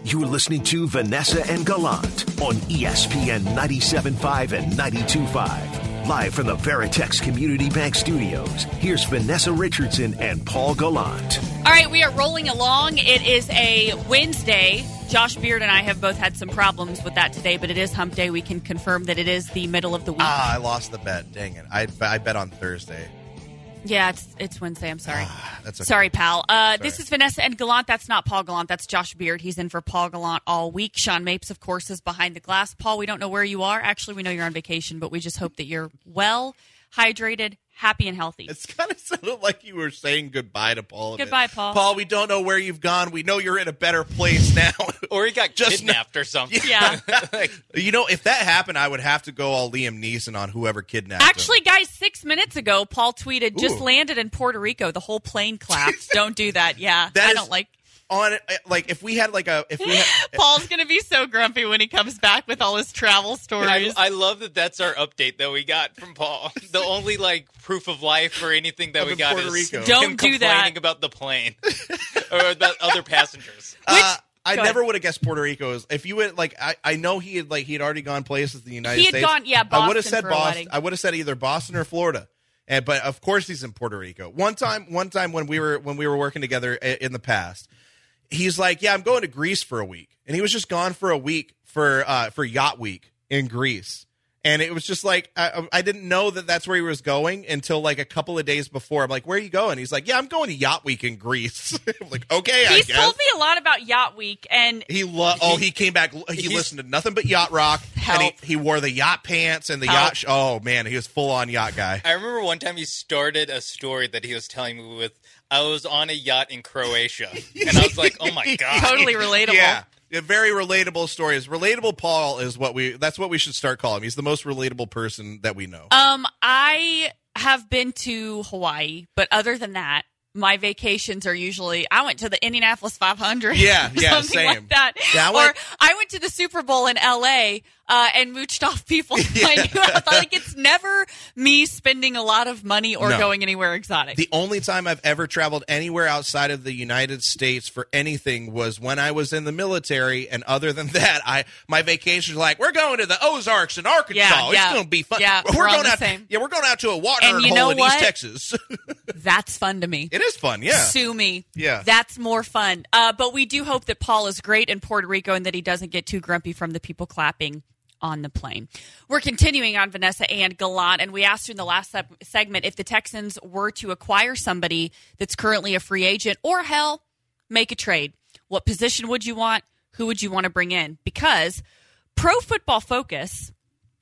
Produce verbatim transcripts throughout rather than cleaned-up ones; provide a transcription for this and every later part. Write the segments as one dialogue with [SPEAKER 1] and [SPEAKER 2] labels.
[SPEAKER 1] You're listening to Vanessa and Gallant on E S P N ninety-seven point five and ninety-two point five. Live from the Veritex Community Bank Studios, here's Vanessa Richardson and Paul Gallant.
[SPEAKER 2] All right, we are rolling along. It is a Wednesday. Josh Beard and I have both had some problems with that today, but it is hump day. We can confirm that it is the middle of the week.
[SPEAKER 3] Ah, I lost the bet. Dang it. I, I bet on Thursday.
[SPEAKER 2] Yeah, it's it's Wednesday. I'm sorry.
[SPEAKER 3] Ah, that's okay.
[SPEAKER 2] Sorry, pal. Uh, this is Vanessa and Gallant. That's not Paul Gallant. That's Josh Beard. He's in for Paul Gallant all week. Sean Mapes, of course, is behind the glass. Paul, we don't know where you are. Actually, we know you're on vacation, but we just hope that you're well, hydrated, happy, and healthy.
[SPEAKER 3] It's kind of sounded like you were saying goodbye to Paul.
[SPEAKER 2] Goodbye, Paul.
[SPEAKER 3] Paul, we don't know where you've gone. We know you're in a better place now.
[SPEAKER 4] Or he got
[SPEAKER 3] Just
[SPEAKER 4] kidnapped or something.
[SPEAKER 2] Yeah.
[SPEAKER 3] like, you know, if that happened, I would have to go all Liam Neeson on whoever kidnapped
[SPEAKER 2] Actually,
[SPEAKER 3] him.
[SPEAKER 2] guys, six minutes ago, Paul tweeted, just
[SPEAKER 3] Ooh.
[SPEAKER 2] landed in Puerto Rico. The whole plane collapsed. Don't do that. Yeah,
[SPEAKER 3] That
[SPEAKER 2] I
[SPEAKER 3] is-
[SPEAKER 2] don't like
[SPEAKER 3] On it, like if we had like a if we had,
[SPEAKER 2] Paul's going to be so grumpy when he comes back with all his travel
[SPEAKER 4] I,
[SPEAKER 2] stories.
[SPEAKER 4] I love that that's our update that we got from Paul. The only like proof of life or anything that
[SPEAKER 3] Up
[SPEAKER 4] we
[SPEAKER 3] in
[SPEAKER 4] got
[SPEAKER 3] Puerto
[SPEAKER 4] is
[SPEAKER 3] Rico.
[SPEAKER 2] Don't
[SPEAKER 4] him
[SPEAKER 2] do that.
[SPEAKER 4] complaining about the plane or about other passengers.
[SPEAKER 3] uh, I
[SPEAKER 2] Go
[SPEAKER 3] never
[SPEAKER 2] ahead.
[SPEAKER 3] would have guessed Puerto Rico is. If you would like, I, I know he had like he had already gone places in the United
[SPEAKER 2] He had
[SPEAKER 3] States.
[SPEAKER 2] gone- yeah,
[SPEAKER 3] I would have
[SPEAKER 2] Boston
[SPEAKER 3] said
[SPEAKER 2] for a
[SPEAKER 3] Boston.
[SPEAKER 2] wedding.
[SPEAKER 3] I would have said either Boston or Florida. And but of course he's in Puerto Rico. One time, one time when we were when we were working together i- in the past, he's like, "Yeah, I'm going to Greece for a week," and he was just gone for a week for uh, for Yacht Week in Greece. And it was just like, I, I didn't know that that's where he was going until like a couple of days before. I'm like, where are you going? He's like, yeah, I'm going to Yacht Week in Greece. I'm like, okay, I
[SPEAKER 2] He's
[SPEAKER 3] guess.
[SPEAKER 2] told me a lot about Yacht Week, and
[SPEAKER 3] He lo- oh he came back. He
[SPEAKER 4] He's-
[SPEAKER 3] listened to nothing but yacht rock,
[SPEAKER 2] Help.
[SPEAKER 3] and he, he wore the yacht pants and the
[SPEAKER 2] Help.
[SPEAKER 3] yacht. Sh- oh man, he was full on yacht guy.
[SPEAKER 4] I remember one time he started a story that he was telling me with, I was on a yacht in Croatia. And I was like, oh my God.
[SPEAKER 2] totally relatable.
[SPEAKER 3] Yeah, yeah, very relatable stories. Relatable Paul is what we. That's what we should start calling him. He's the most relatable person that we know.
[SPEAKER 2] Um, I have been to Hawaii, but other than that, my vacations are usually, I went to the Indianapolis five hundred.
[SPEAKER 3] Yeah, yeah,
[SPEAKER 2] something
[SPEAKER 3] same.
[SPEAKER 2] like that.
[SPEAKER 3] Yeah, I
[SPEAKER 2] or
[SPEAKER 3] went-
[SPEAKER 2] I went to the Super Bowl in L A uh, and mooched off people. I knew. I thought, like, it's never me spending a lot of money or
[SPEAKER 3] No.
[SPEAKER 2] going anywhere exotic.
[SPEAKER 3] The only time I've ever traveled anywhere outside of the United States for anything was when I was in the military, and other than that, I my vacations are like, we're going to the Ozarks in Arkansas.
[SPEAKER 2] Yeah,
[SPEAKER 3] it's
[SPEAKER 2] yeah.
[SPEAKER 3] going to be fun.
[SPEAKER 2] Yeah,
[SPEAKER 3] we're,
[SPEAKER 2] we're on
[SPEAKER 3] going
[SPEAKER 2] the
[SPEAKER 3] out.
[SPEAKER 2] same.
[SPEAKER 3] Yeah, we're going out to a watering
[SPEAKER 2] And you
[SPEAKER 3] hole
[SPEAKER 2] know
[SPEAKER 3] in
[SPEAKER 2] what?
[SPEAKER 3] East Texas.
[SPEAKER 2] That's fun to me.
[SPEAKER 3] It is fun. Yeah.
[SPEAKER 2] Sue me.
[SPEAKER 3] Yeah.
[SPEAKER 2] That's more fun. Uh, but we do hope that Paul is great in Puerto Rico and that he doesn't get too grumpy from the people clapping on the plane. We're continuing on Vanessa and Gallant, and we asked you in the last seg- segment if the Texans were to acquire somebody that's currently a free agent or, hell, make a trade. What position would you want? Who would you want to bring in? Because Pro Football Focus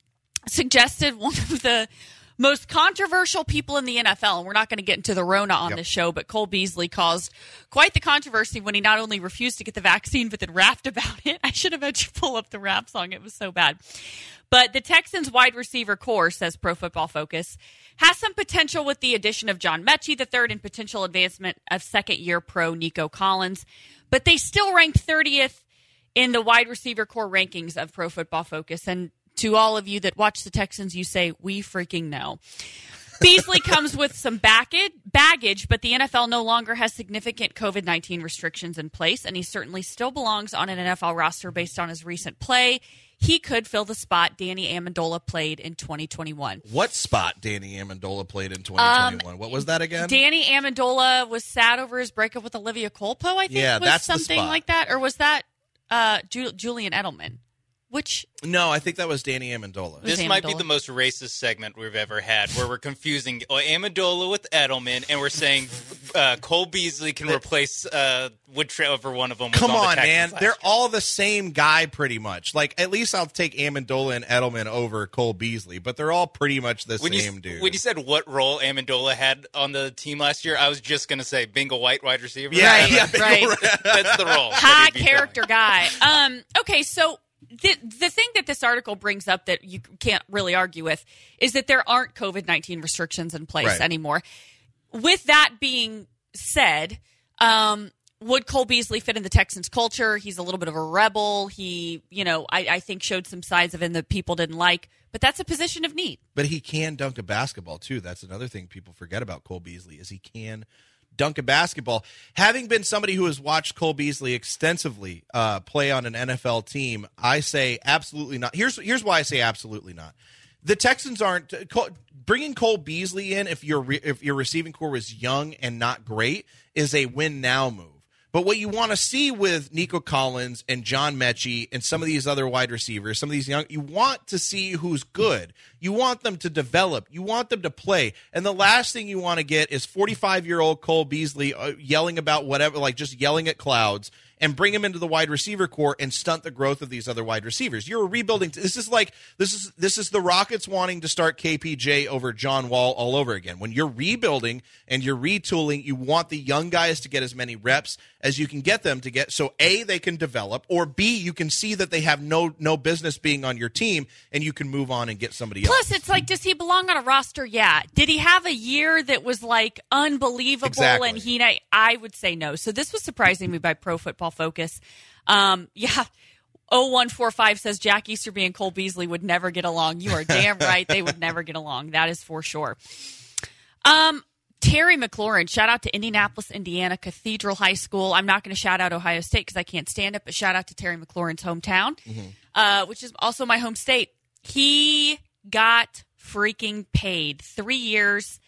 [SPEAKER 2] suggested one of the most controversial people in the N F L, and we're not going to get into the Rona on
[SPEAKER 3] Yep.
[SPEAKER 2] this show, but Cole Beasley caused quite the controversy when he not only refused to get the vaccine, but then rapped about it. I should have had you pull up the rap song. It was so bad. But the Texans wide receiver core, says Pro Football Focus, has some potential with the addition of John Mechie the third and potential advancement of second-year pro Nico Collins. But they still ranked thirtieth in the wide receiver core rankings of Pro Football Focus. And to all of you that watch the Texans, you say, we freaking know. Beasley comes with some baggage, baggage, but the N F L no longer has significant covid nineteen restrictions in place, and he certainly still belongs on an N F L roster based on his recent play. He could fill the spot Danny Amendola played in twenty twenty-one.
[SPEAKER 3] What spot Danny Amendola played in twenty twenty-one? what was that again?
[SPEAKER 2] Danny Amendola was sad over his breakup with Olivia Colpo, I think
[SPEAKER 3] Yeah,
[SPEAKER 2] was
[SPEAKER 3] that's the
[SPEAKER 2] something
[SPEAKER 3] spot.
[SPEAKER 2] like that. Or was that uh, Ju- Julian Edelman? Which
[SPEAKER 3] No, I think that was Danny Amendola.
[SPEAKER 2] Was
[SPEAKER 4] This might be
[SPEAKER 2] Amendola?
[SPEAKER 4] the most racist segment we've ever had, where we're confusing oh, Amendola with Edelman, and we're saying uh, Cole Beasley can replace uh, whichever one of them was
[SPEAKER 3] Come
[SPEAKER 4] on,
[SPEAKER 3] on,
[SPEAKER 4] the Texans
[SPEAKER 3] man.
[SPEAKER 4] last
[SPEAKER 3] They're
[SPEAKER 4] year.
[SPEAKER 3] all the same guy pretty much. Like, at least I'll take Amendola and Edelman over Cole Beasley, but they're all pretty much the
[SPEAKER 4] When
[SPEAKER 3] same
[SPEAKER 4] you,
[SPEAKER 3] dude.
[SPEAKER 4] when you said what role Amendola had on the team last year, I was just going to say Bingo White wide receiver.
[SPEAKER 3] Yeah,
[SPEAKER 2] Right,
[SPEAKER 3] yeah,
[SPEAKER 2] right.
[SPEAKER 4] That's the role. that
[SPEAKER 2] high
[SPEAKER 4] he'd be
[SPEAKER 2] character guy. Um, okay, so the the thing that this article brings up that you can't really argue with is that there aren't covid nineteen restrictions in place
[SPEAKER 3] Right.
[SPEAKER 2] anymore. With that being said, um, would Cole Beasley fit in the Texans culture? He's a little bit of a rebel. He, you know, I, I think showed some sides of him that people didn't like. But that's a position of need.
[SPEAKER 3] But he can dunk a basketball, too. That's another thing people forget about Cole Beasley is he can dunk a basketball. Having been somebody who has watched Cole Beasley extensively uh, play on an N F L team, I say absolutely not. Here's here's why I say absolutely not. The Texans aren't bringing Cole Beasley in if your if your receiving core was young and not great is a win now move. But what you want to see with Nico Collins and John Mechie and some of these other wide receivers, some of these young, you want to see who's good. You want them to develop. You want them to play. And the last thing you want to get is forty-five-year-old Cole Beasley uh, yelling about whatever, like just yelling at clouds, and bring him into the wide receiver core and stunt the growth of these other wide receivers. You're rebuilding. This is like this is this is the Rockets wanting to start K P J over John Wall all over again. When you're rebuilding and you're retooling, you want the young guys to get as many reps as you can get them to get, so A, they can develop, or B, you can see that they have no no business being on your team, and you can move on and get somebody else.
[SPEAKER 2] Plus, it's like, does he belong on a roster? Yeah. Did he have a year that was like unbelievable?
[SPEAKER 3] Exactly.
[SPEAKER 2] And he, I would say no. So this was surprising me by Pro Football Focus. Um, yeah. oh one four five says Jack Easterby and Cole Beasley would never get along. You are damn right. They would never get along. That is for sure. Um, Terry McLaurin, shout out to Indianapolis, Indiana Cathedral High School. I'm not going to shout out Ohio State because I can't stand it, but shout out to Terry McLaurin's hometown, mm-hmm. uh, which is also my home state. He got freaking paid. Three years,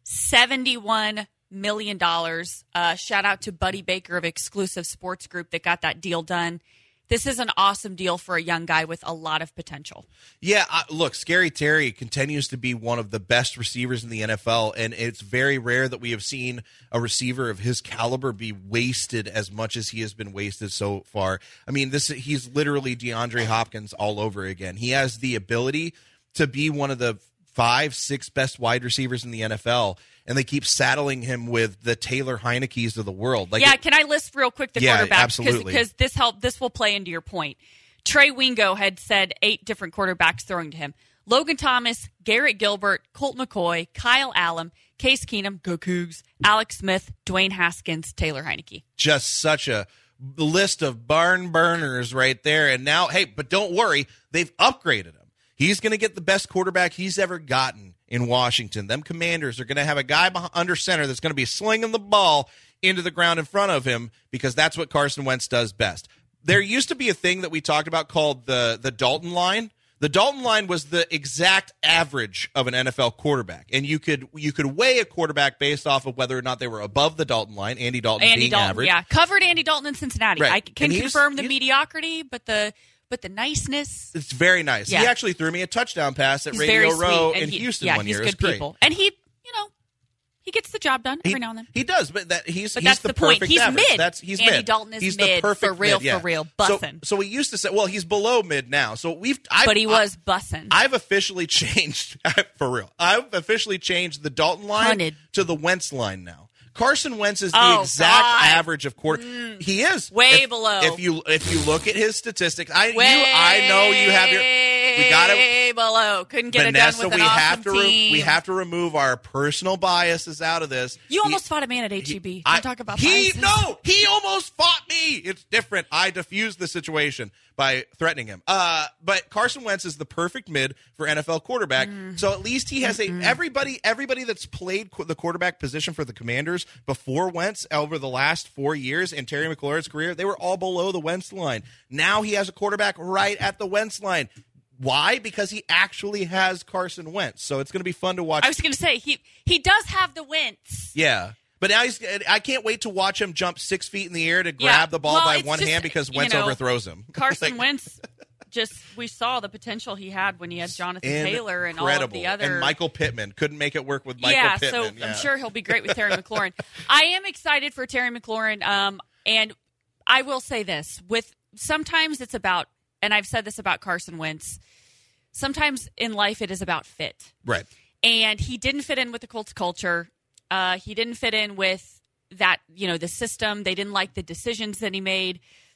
[SPEAKER 2] seventy-one million dollars. Uh, shout out to Buddy Baker of Exclusive Sports Group that got that deal done. This is an awesome deal for a young guy with a lot of potential.
[SPEAKER 3] Yeah, uh, look, Scary Terry continues to be one of the best receivers in the N F L, and it's very rare that we have seen a receiver of his caliber be wasted as much as he has been wasted so far. I mean, this he's literally DeAndre Hopkins all over again. He has the ability to be one of the five, six best wide receivers in the N F L, and they keep saddling him with the Taylor Heineke's of the world. Like,
[SPEAKER 2] yeah,
[SPEAKER 3] it,
[SPEAKER 2] can I list real quick the
[SPEAKER 3] yeah,
[SPEAKER 2] quarterbacks?
[SPEAKER 3] absolutely.
[SPEAKER 2] Because this help, this will play into your point. Trey Wingo had said eight different quarterbacks throwing to him. Logan Thomas, Garrett Gilbert, Colt McCoy, Kyle Allen, Case Keenum, go Cougs, Alex Smith, Dwayne Haskins, Taylor Heineke.
[SPEAKER 3] Just such a list of barn burners right there. And now, hey, but don't worry, they've upgraded him. He's going to get the best quarterback he's ever gotten in Washington. Them Commanders are going to have a guy behind, under center that's going to be slinging the ball into the ground in front of him because that's what Carson Wentz does best. There used to be a thing that we talked about called the, the Dalton line. The Dalton line was the exact average of an N F L quarterback, and you could you could weigh a quarterback based off of whether or not they were above the Dalton line. Andy Dalton
[SPEAKER 2] Andy
[SPEAKER 3] being
[SPEAKER 2] Dalton,
[SPEAKER 3] average.
[SPEAKER 2] Yeah, covered Andy Dalton in Cincinnati.
[SPEAKER 3] Right.
[SPEAKER 2] I can
[SPEAKER 3] And he's-
[SPEAKER 2] confirm the
[SPEAKER 3] he's-
[SPEAKER 2] mediocrity, but the but the niceness.
[SPEAKER 3] It's very nice.
[SPEAKER 2] Yeah.
[SPEAKER 3] He actually threw me a touchdown pass at
[SPEAKER 2] He's
[SPEAKER 3] Radio
[SPEAKER 2] very
[SPEAKER 3] Row
[SPEAKER 2] sweet,
[SPEAKER 3] in
[SPEAKER 2] and he-
[SPEAKER 3] Houston
[SPEAKER 2] yeah,
[SPEAKER 3] one
[SPEAKER 2] he's
[SPEAKER 3] year.
[SPEAKER 2] good
[SPEAKER 3] It's great.
[SPEAKER 2] people, and he, you know, he gets the job done every
[SPEAKER 3] He,
[SPEAKER 2] now and then.
[SPEAKER 3] he does, but that he's
[SPEAKER 2] But
[SPEAKER 3] he's
[SPEAKER 2] that's
[SPEAKER 3] the,
[SPEAKER 2] the point.
[SPEAKER 3] perfect
[SPEAKER 2] He's
[SPEAKER 3] average.
[SPEAKER 2] mid.
[SPEAKER 3] That's he's
[SPEAKER 2] Andy
[SPEAKER 3] mid.
[SPEAKER 2] Dalton is
[SPEAKER 3] he's
[SPEAKER 2] mid,
[SPEAKER 3] the perfect
[SPEAKER 2] for real,
[SPEAKER 3] mid, yeah.
[SPEAKER 2] for real,
[SPEAKER 3] So,
[SPEAKER 2] bussin'.
[SPEAKER 3] so we used to say, well, he's below mid now. So we've I've,
[SPEAKER 2] But he was
[SPEAKER 3] I,
[SPEAKER 2] bussin'.
[SPEAKER 3] I've officially changed for real. I've officially changed the Dalton line
[SPEAKER 2] Hunted.
[SPEAKER 3] to the Wentz line now. Carson Wentz is the
[SPEAKER 2] Oh,
[SPEAKER 3] exact
[SPEAKER 2] God.
[SPEAKER 3] average of quarter. Mm. He is
[SPEAKER 2] Way
[SPEAKER 3] if,
[SPEAKER 2] below.
[SPEAKER 3] If you if you look at his statistics, I
[SPEAKER 2] Way
[SPEAKER 3] you I know you have your. We gotta
[SPEAKER 2] below. Couldn't get
[SPEAKER 3] Vanessa,
[SPEAKER 2] it done with
[SPEAKER 3] we
[SPEAKER 2] an
[SPEAKER 3] have
[SPEAKER 2] awesome
[SPEAKER 3] to re-
[SPEAKER 2] team.
[SPEAKER 3] we have to remove our personal biases out of this.
[SPEAKER 2] You
[SPEAKER 3] He-
[SPEAKER 2] almost fought a man at H E B.
[SPEAKER 3] he-
[SPEAKER 2] Don't
[SPEAKER 3] I-
[SPEAKER 2] talk about
[SPEAKER 3] he.
[SPEAKER 2] biases.
[SPEAKER 3] No, he almost fought me. It's different. I diffused the situation by threatening him. Uh, but Carson Wentz is the perfect mid for N F L quarterback.
[SPEAKER 2] Mm.
[SPEAKER 3] So at least he has a everybody everybody that's played qu- the quarterback position for the Commanders before Wentz over the last four years in Terry McLaurin's career, they were all below the Wentz line. Now he has a quarterback right at the Wentz line. Why? Because he actually has Carson Wentz. So it's going to be fun to watch.
[SPEAKER 2] I was going to say, he he does have the Wentz.
[SPEAKER 3] Yeah. But now he's. I can't wait to watch him jump six feet in the air to grab
[SPEAKER 2] Yeah.
[SPEAKER 3] the ball
[SPEAKER 2] Well,
[SPEAKER 3] by
[SPEAKER 2] it's
[SPEAKER 3] one
[SPEAKER 2] just,
[SPEAKER 3] hand because
[SPEAKER 2] you
[SPEAKER 3] Wentz
[SPEAKER 2] know,
[SPEAKER 3] overthrows him.
[SPEAKER 2] Carson
[SPEAKER 3] Like,
[SPEAKER 2] Wentz, just we saw the potential he had when he had Jonathan Taylor and all of
[SPEAKER 3] incredible.
[SPEAKER 2] the other.
[SPEAKER 3] And Michael Pittman couldn't make it work with Michael
[SPEAKER 2] yeah,
[SPEAKER 3] Pittman.
[SPEAKER 2] so I'm sure he'll be great with Terry McLaurin. I am excited for Terry McLaurin, um, and I will say this: with sometimes it's about, and I've said this about Carson Wentz. Sometimes in life it is about fit,
[SPEAKER 3] Right.
[SPEAKER 2] and he didn't fit in with the Colts culture. Uh, he didn't fit in with that, you know, the system. They didn't like the decisions that he made.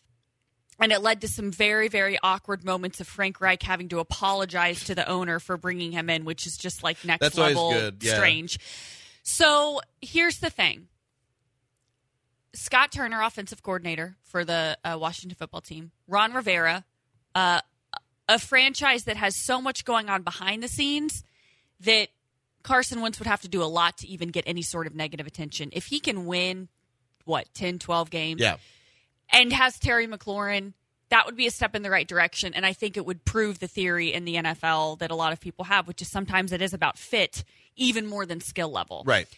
[SPEAKER 2] And it led to some very, very awkward moments of Frank Reich having to apologize to the owner for bringing him in, which is just like next
[SPEAKER 3] That's always
[SPEAKER 2] level
[SPEAKER 3] good, yeah.
[SPEAKER 2] strange. So here's the thing. Scott Turner, offensive coordinator for the uh, Washington football team. Ron Rivera, uh, a franchise that has so much going on behind the scenes that Carson Wentz would have to do a lot to even get any sort of negative attention. If he can win, what, ten, twelve games?
[SPEAKER 3] Yeah.
[SPEAKER 2] And has Terry McLaurin, that would be a step in the right direction. And I think it would prove the theory in the N F L that a lot of people have, which is sometimes it is about fit even more than skill level.
[SPEAKER 3] Right.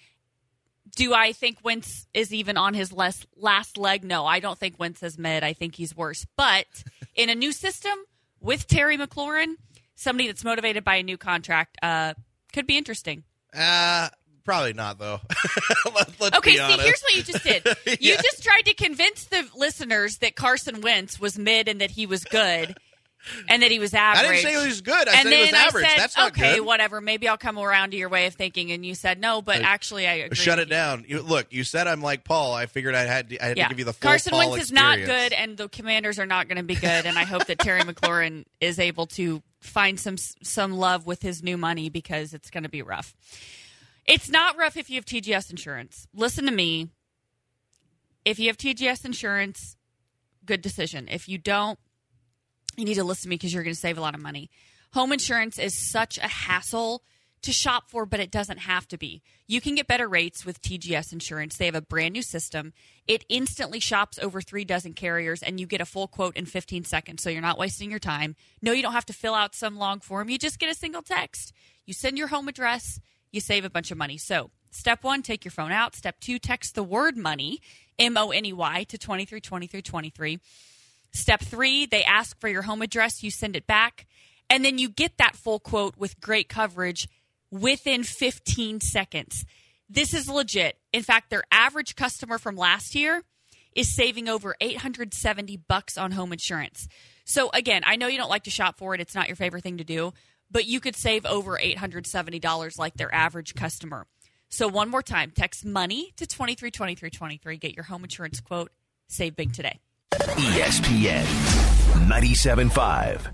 [SPEAKER 2] Do I think Wentz is even on his last, last leg? No, I don't think Wentz is mid. I think he's worse. But in a new system with Terry McLaurin, somebody that's motivated by a new contract uh, could be interesting.
[SPEAKER 3] Uh, probably not, though. Let, let's
[SPEAKER 2] okay,
[SPEAKER 3] be
[SPEAKER 2] see,
[SPEAKER 3] honest.
[SPEAKER 2] here's what you just did. You
[SPEAKER 3] Yeah.
[SPEAKER 2] just tried to convince the listeners that Carson Wentz was mid and that he was good. And that he was average.
[SPEAKER 3] I didn't say he was good. I
[SPEAKER 2] and
[SPEAKER 3] said
[SPEAKER 2] then
[SPEAKER 3] he was average.
[SPEAKER 2] I said,
[SPEAKER 3] That's not
[SPEAKER 2] okay,
[SPEAKER 3] good.
[SPEAKER 2] whatever. Maybe I'll come around to your way of thinking. And you said no, but actually, I agree.
[SPEAKER 3] Shut
[SPEAKER 2] with
[SPEAKER 3] it
[SPEAKER 2] you.
[SPEAKER 3] down. You, look, you said I'm like Paul. I figured I had to, I had
[SPEAKER 2] Yeah.
[SPEAKER 3] to give you the full
[SPEAKER 2] Carson
[SPEAKER 3] Paul
[SPEAKER 2] Wentz is not
[SPEAKER 3] experience.
[SPEAKER 2] good, and the Commanders are not going to be good. And I hope that Terry McLaurin is able to find some some love with his new money because it's going to be rough. It's not rough if you have T G S insurance. Listen to me. If you have T G S insurance, good decision. If you don't, you need to listen to me because you're going to save a lot of money. Home insurance is such a hassle to shop for, but it doesn't have to be. You can get better rates with T G S insurance. They have a brand new system. It instantly shops over three dozen carriers, and you get a full quote in fifteen seconds, so you're not wasting your time. No, you don't have to fill out some long form. You just get a single text. You send your home address. You save a bunch of money. So step one, take your phone out. Step two, text the word money, M O N E Y, to two three two three two three. Step three, they ask for your home address. You send it back. And then you get that full quote with great coverage within fifteen seconds. This is legit. In fact, their average customer from last year is saving over eight hundred seventy bucks on home insurance. So again, I know you don't like to shop for it. It's not your favorite thing to do, but you could save over eight hundred seventy dollars like their average customer. So one more time, text money to two three two three two three. Get your home insurance quote. Save big today.
[SPEAKER 1] E S P N ninety-seven point five.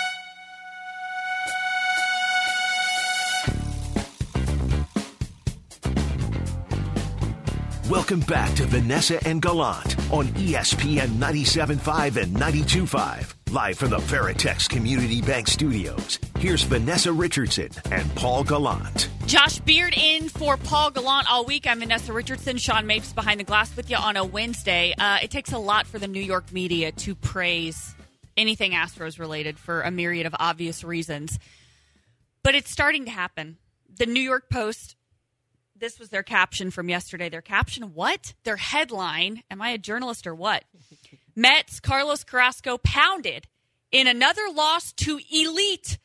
[SPEAKER 1] Welcome back to Vanessa and Gallant on E S P N ninety-seven point five and ninety-two point five. Live from the Veritex Community Bank Studios. Here's Vanessa Richardson and Paul Gallant.
[SPEAKER 2] Josh Beard in for Paul Gallant all week. I'm Vanessa Richardson. Sean Mapes behind the glass with you on a Wednesday. Uh, it takes a lot for the New York media to praise anything Astros related for a myriad of obvious reasons. But it's starting to happen. The New York Post, this was their caption from yesterday. Their caption, what? Their headline, am I a journalist or what? Mets, Carlos Carrasco pounded in another loss to elite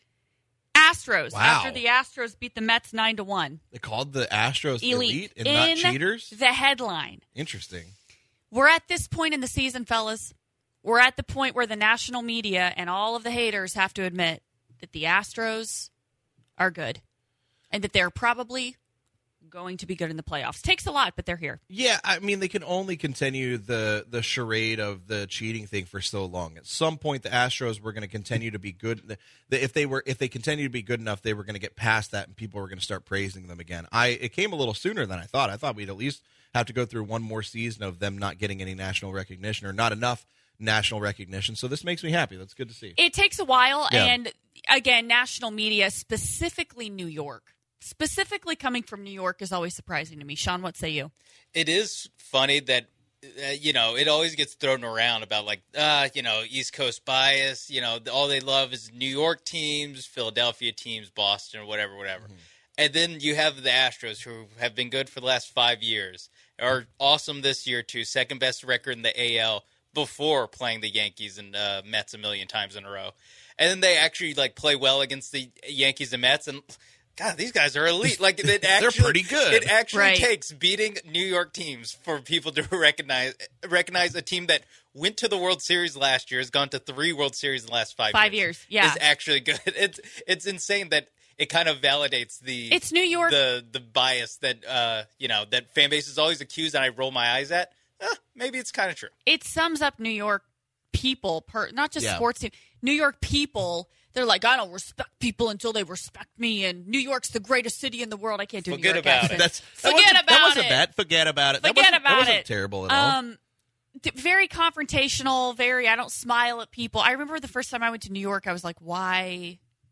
[SPEAKER 2] Astros
[SPEAKER 3] Wow.
[SPEAKER 2] after the Astros beat the Mets nine to one.
[SPEAKER 3] They called the Astros elite,
[SPEAKER 2] Elite
[SPEAKER 3] and
[SPEAKER 2] in
[SPEAKER 3] not cheaters?
[SPEAKER 2] the headline.
[SPEAKER 3] Interesting.
[SPEAKER 2] We're at this point in the season, fellas. We're at the point where the national media and all of the haters have to admit that the Astros are good and that they're probably going to be good in the playoffs. Takes a lot, but they're here.
[SPEAKER 3] Yeah, I mean, they can only continue the the charade of the cheating thing for so long. At some point, the Astros were going to continue to be good. The, the, if they were, if they continue to be good enough, they were going to get past that, and people were going to start praising them again. I it came a little sooner than I thought. I thought we'd at least have to go through one more season of them not getting any national recognition or not enough national recognition. So this makes me happy. That's good to see.
[SPEAKER 2] It takes a while,
[SPEAKER 3] Yeah.
[SPEAKER 2] and again, national media, specifically New York, specifically coming from New York, is always surprising to me. Sean, what say you?
[SPEAKER 4] It is funny that, uh, you know, it always gets thrown around about, like, uh, you know, East Coast bias. You know, all they love is New York teams, Philadelphia teams, Boston, or whatever, whatever. Mm-hmm. And then you have the Astros, who have been good for the last five years, are awesome this year, too. Second best record in the A L before playing the Yankees and uh, Mets a million times in a row. And then they actually, like, play well against the Yankees and Mets, and God, these guys are elite. Like it actually,
[SPEAKER 3] They're pretty good.
[SPEAKER 4] It actually
[SPEAKER 2] Right.
[SPEAKER 4] takes beating New York teams for people to recognize recognize a team that went to the World Series last year, has gone to three World Series in the last five,
[SPEAKER 2] Five
[SPEAKER 4] years.
[SPEAKER 2] years, yeah.
[SPEAKER 4] Is actually good. It's it's insane that it kind of validates the
[SPEAKER 2] It's New York.
[SPEAKER 4] the the bias that uh you know that fan base is always accused, and I roll my eyes at. Eh, maybe it's kind of true.
[SPEAKER 2] It sums up New York people, per, not just
[SPEAKER 3] Yeah.
[SPEAKER 2] sports team. New York people, they're like, I don't respect people until they respect me, and New York's the greatest city in the world. I can't do a New
[SPEAKER 4] Forget
[SPEAKER 2] York
[SPEAKER 4] about it.
[SPEAKER 2] accent.
[SPEAKER 3] That's that
[SPEAKER 2] Forget
[SPEAKER 3] wasn't,
[SPEAKER 2] about
[SPEAKER 3] that wasn't
[SPEAKER 2] it.
[SPEAKER 3] bad. Forget about it. that
[SPEAKER 2] Forget
[SPEAKER 3] wasn't,
[SPEAKER 2] about
[SPEAKER 3] that wasn't
[SPEAKER 2] it.
[SPEAKER 3] terrible at all.
[SPEAKER 2] Um, d- very confrontational. Very, I don't smile at people. I remember the first time I went to New York, I was like, why?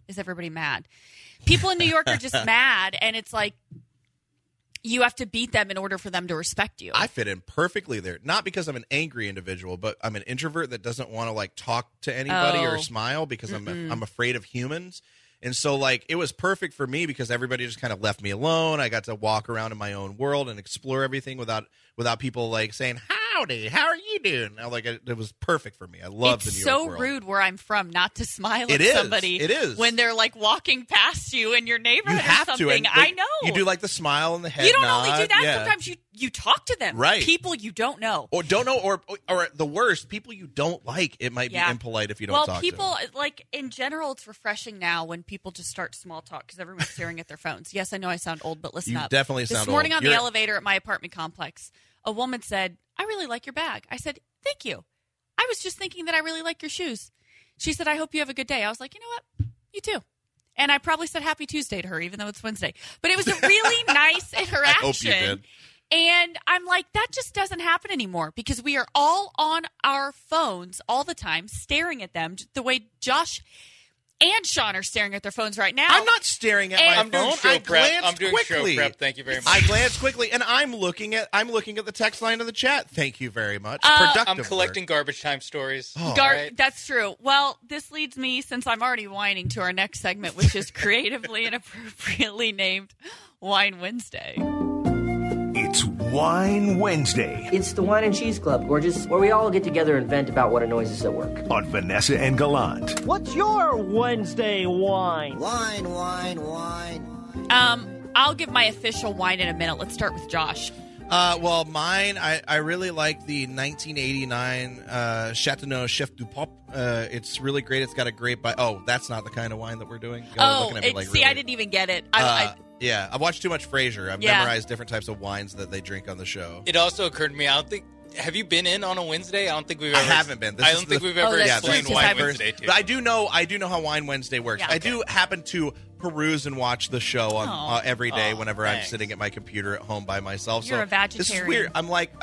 [SPEAKER 2] is everybody mad? People in New York are just mad, and it's like you have to beat them in order for them to respect you.
[SPEAKER 3] I fit in perfectly there. Not because I'm an angry individual, but I'm an introvert that doesn't want to like talk to anybody
[SPEAKER 2] Oh.
[SPEAKER 3] or smile because I'm I'm afraid of humans. And so like it was perfect for me because everybody just kind of left me alone. I got to walk around in my own world and explore everything without without people like saying, "Howdy, how are you doing?" I, like it, it was perfect for me. I love
[SPEAKER 2] it's
[SPEAKER 3] the New
[SPEAKER 2] so
[SPEAKER 3] York world.
[SPEAKER 2] rude where I'm from not to smile
[SPEAKER 3] It
[SPEAKER 2] at
[SPEAKER 3] is.
[SPEAKER 2] somebody.
[SPEAKER 3] It is.
[SPEAKER 2] when they're like walking past you in your neighborhood
[SPEAKER 3] You have
[SPEAKER 2] or
[SPEAKER 3] to.
[SPEAKER 2] something.
[SPEAKER 3] And, like,
[SPEAKER 2] I know
[SPEAKER 3] You do like the smile and the head
[SPEAKER 2] You don't
[SPEAKER 3] nod.
[SPEAKER 2] only do that.
[SPEAKER 3] Yeah.
[SPEAKER 2] Sometimes you you talk to them,
[SPEAKER 3] Right.
[SPEAKER 2] People you don't know.
[SPEAKER 3] Or don't know, or or the worst, people you don't like. It might
[SPEAKER 2] Yeah.
[SPEAKER 3] be impolite if you don't
[SPEAKER 2] well,
[SPEAKER 3] talk
[SPEAKER 2] people
[SPEAKER 3] to them.
[SPEAKER 2] like in general, it's refreshing now when people just start small talk because everyone's staring at their phones. Yes, I know I sound old, but listen
[SPEAKER 3] You
[SPEAKER 2] up.
[SPEAKER 3] definitely
[SPEAKER 2] this
[SPEAKER 3] sound
[SPEAKER 2] morning
[SPEAKER 3] old.
[SPEAKER 2] on the
[SPEAKER 3] You're-
[SPEAKER 2] elevator at my apartment complex, a woman said, "I really like your bag." I said, "Thank you. I was just thinking that I really like your shoes." She said, "I hope you have a good day." I was like, "You know what? You too." And I probably said Happy Tuesday to her, even though it's Wednesday. But it was a really nice interaction.
[SPEAKER 3] hope you did.
[SPEAKER 2] And I'm like, that just doesn't happen anymore because we are all on our phones all the time, staring at them the way Josh and Sean are staring at their phones right now.
[SPEAKER 3] I'm not staring at
[SPEAKER 2] And-
[SPEAKER 3] my
[SPEAKER 4] I'm doing
[SPEAKER 3] phone.
[SPEAKER 4] show
[SPEAKER 3] I
[SPEAKER 4] prep.
[SPEAKER 3] glanced
[SPEAKER 4] I'm doing
[SPEAKER 3] quickly.
[SPEAKER 4] show prep. Thank you very much.
[SPEAKER 3] I glanced quickly, and I'm looking at I'm looking at the text line of the chat. Thank you very much.
[SPEAKER 2] Uh,
[SPEAKER 3] Productive
[SPEAKER 4] I'm
[SPEAKER 3] work.
[SPEAKER 4] collecting garbage time stories.
[SPEAKER 3] Oh.
[SPEAKER 2] Gar-
[SPEAKER 4] Right.
[SPEAKER 2] That's true. Well, this leads me, since I'm already whining, to our next segment, which is creatively and appropriately named Wine Wednesday.
[SPEAKER 1] It's Wine Wednesday
[SPEAKER 5] It's the Wine and Cheese Club, gorgeous, where we all get together and vent about what annoys us at work.
[SPEAKER 1] on Vanessa and Gallant.
[SPEAKER 6] What's your Wednesday wine?
[SPEAKER 7] Wine, wine, wine.
[SPEAKER 2] Um, I'll give my official wine in a minute. Let's start with Josh.
[SPEAKER 3] Uh, well, mine, I, I really like the nineteen eighty-nine uh, Chateauneuf Chef du Pop. Uh, it's really great. It's got a great bite. Oh, that's not the kind of wine that we're doing. Y'all are
[SPEAKER 2] Oh,
[SPEAKER 3] looking at me
[SPEAKER 2] it,
[SPEAKER 3] like,
[SPEAKER 2] see,
[SPEAKER 3] really.
[SPEAKER 2] I didn't even get it. I,
[SPEAKER 3] Uh,
[SPEAKER 2] I,
[SPEAKER 3] yeah, I've watched too much Frasier. I've
[SPEAKER 2] Yeah.
[SPEAKER 3] memorized different types of wines that they drink on the show.
[SPEAKER 4] It also occurred to me. I don't think. Have you been in on a Wednesday? I don't think we've
[SPEAKER 3] I
[SPEAKER 4] ever.
[SPEAKER 3] haven't been. This
[SPEAKER 4] I
[SPEAKER 3] is
[SPEAKER 4] don't think
[SPEAKER 3] the-
[SPEAKER 4] we've
[SPEAKER 2] Oh,
[SPEAKER 4] ever
[SPEAKER 2] that's
[SPEAKER 3] yeah,
[SPEAKER 2] true,
[SPEAKER 3] this
[SPEAKER 4] explained
[SPEAKER 3] is
[SPEAKER 2] because
[SPEAKER 4] Wine
[SPEAKER 2] I've-
[SPEAKER 4] Wednesday to.
[SPEAKER 3] But I do know I do know how Wine Wednesday works.
[SPEAKER 2] Yeah,
[SPEAKER 3] I
[SPEAKER 2] okay.
[SPEAKER 3] do happen to peruse and watch the show on
[SPEAKER 2] Aw.
[SPEAKER 3] uh, every day
[SPEAKER 4] Aw,
[SPEAKER 3] whenever I'm
[SPEAKER 4] thanks.
[SPEAKER 3] sitting at my computer at home by myself.
[SPEAKER 2] You're
[SPEAKER 3] so
[SPEAKER 2] a vegetarian.
[SPEAKER 3] This is weird. I'm like,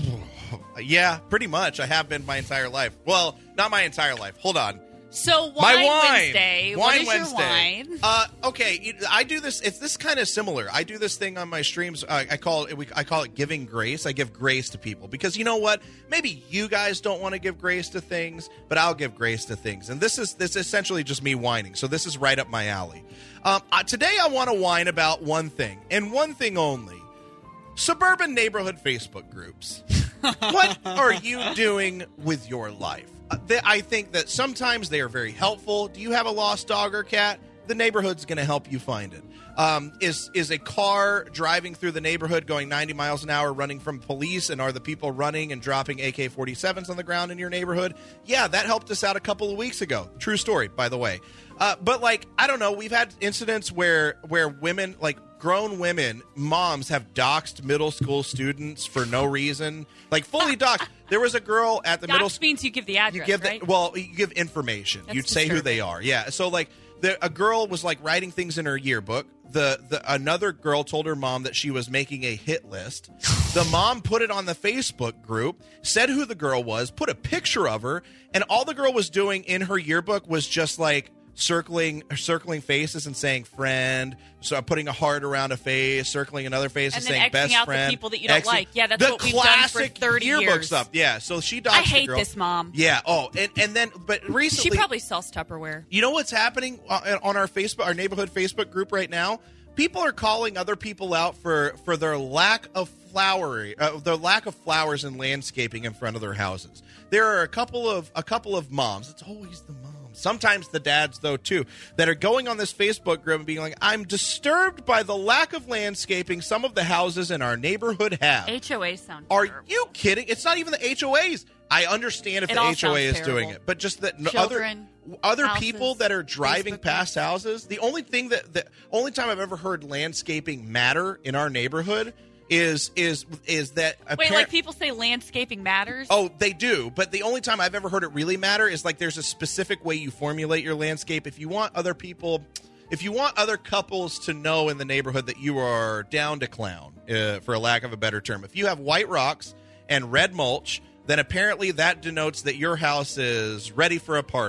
[SPEAKER 3] yeah, pretty much. I have been my entire life. Well, not my entire life. Hold on.
[SPEAKER 2] so, Wine
[SPEAKER 3] My wine.
[SPEAKER 2] Wednesday.
[SPEAKER 3] Wine
[SPEAKER 2] what is
[SPEAKER 3] Wednesday.
[SPEAKER 2] your wine?
[SPEAKER 3] Uh, okay, it- I do this. It's this kind of similar. I do this thing on my streams. Uh, I call it. We, I call it giving grace. I give grace to people because you know what? Maybe you guys don't want to give grace to things, but I'll give grace to things. And this is this is essentially just me whining. So this is right up my alley. Um, uh, today I want to whine about one thing and one thing only: suburban neighborhood Facebook groups. What are you doing with your life? Uh, they, I think that sometimes they are very helpful. Do you have a lost dog or cat? The neighborhood's going to help you find it. Um, is is a car driving through the neighborhood going ninety miles an hour running from police, and are the people running and dropping A K forty-sevens on the ground in your neighborhood? Yeah, that helped us out a couple of weeks ago. True story, by the way. Uh, but like, I don't know, we've had incidents where where women, like grown women, moms have doxed middle school students for no reason, like fully doxed. There was a girl at the
[SPEAKER 2] Dox
[SPEAKER 3] middle school.
[SPEAKER 2] means you give the address,
[SPEAKER 3] You give the,
[SPEAKER 2] right?
[SPEAKER 3] well, you give information.
[SPEAKER 2] That's
[SPEAKER 3] You'd say who they
[SPEAKER 2] disturbing.
[SPEAKER 3] are. Yeah. So like, the, a girl was like writing things in her yearbook. The the another girl told her mom that she was making a hit list. The mom put it on the Facebook group, said who the girl was, put a picture of her, and all the girl was doing in her yearbook was just like circling circling faces and saying friend, so putting a heart around a face, circling another face and,
[SPEAKER 2] And then
[SPEAKER 3] saying
[SPEAKER 2] Xing
[SPEAKER 3] best
[SPEAKER 2] out the
[SPEAKER 3] friend.
[SPEAKER 2] people that you don't
[SPEAKER 3] Xing-
[SPEAKER 2] like. Yeah, that's
[SPEAKER 3] the
[SPEAKER 2] what we've done for
[SPEAKER 3] classic
[SPEAKER 2] thirty
[SPEAKER 3] yearbook
[SPEAKER 2] years.
[SPEAKER 3] stuff. Yeah, so she doxed
[SPEAKER 2] I
[SPEAKER 3] the
[SPEAKER 2] hate
[SPEAKER 3] girl.
[SPEAKER 2] this mom.
[SPEAKER 3] Yeah. Oh, and, and then but recently
[SPEAKER 2] She probably sells Tupperware.
[SPEAKER 3] you know what's happening uh, on our Facebook, our neighborhood Facebook group right now? People are calling other people out for, for their lack of flowery, uh, their lack of flowers and landscaping in front of their houses. There are a couple of a couple of moms. It's always the moms. Sometimes the dads, though, too, that are going on this Facebook group and being like, "I'm disturbed by the lack of landscaping some of the houses in our neighborhood have."
[SPEAKER 2] H O As sound
[SPEAKER 3] Are
[SPEAKER 2] terrible.
[SPEAKER 3] you kidding? It's not even the H O As. I understand if
[SPEAKER 2] It
[SPEAKER 3] the
[SPEAKER 2] all
[SPEAKER 3] H O A is
[SPEAKER 2] sounds
[SPEAKER 3] doing
[SPEAKER 2] terrible.
[SPEAKER 3] it, but just that n-
[SPEAKER 2] Children,
[SPEAKER 3] other other
[SPEAKER 2] houses,
[SPEAKER 3] people that are driving
[SPEAKER 2] Facebook
[SPEAKER 3] past houses. The only thing that the only time I've ever heard landscaping matter in our neighborhood is is is that
[SPEAKER 2] Wait,
[SPEAKER 3] appar-
[SPEAKER 2] like people say landscaping matters?
[SPEAKER 3] Oh, they do, but the only time I've ever heard it really matter is like there's a specific way you formulate your landscape. If you want other people, if you want other couples to know in the neighborhood that you are down to clown, uh, for a lack of a better term, if you have white rocks and red mulch, then apparently that denotes that your house is ready for a party.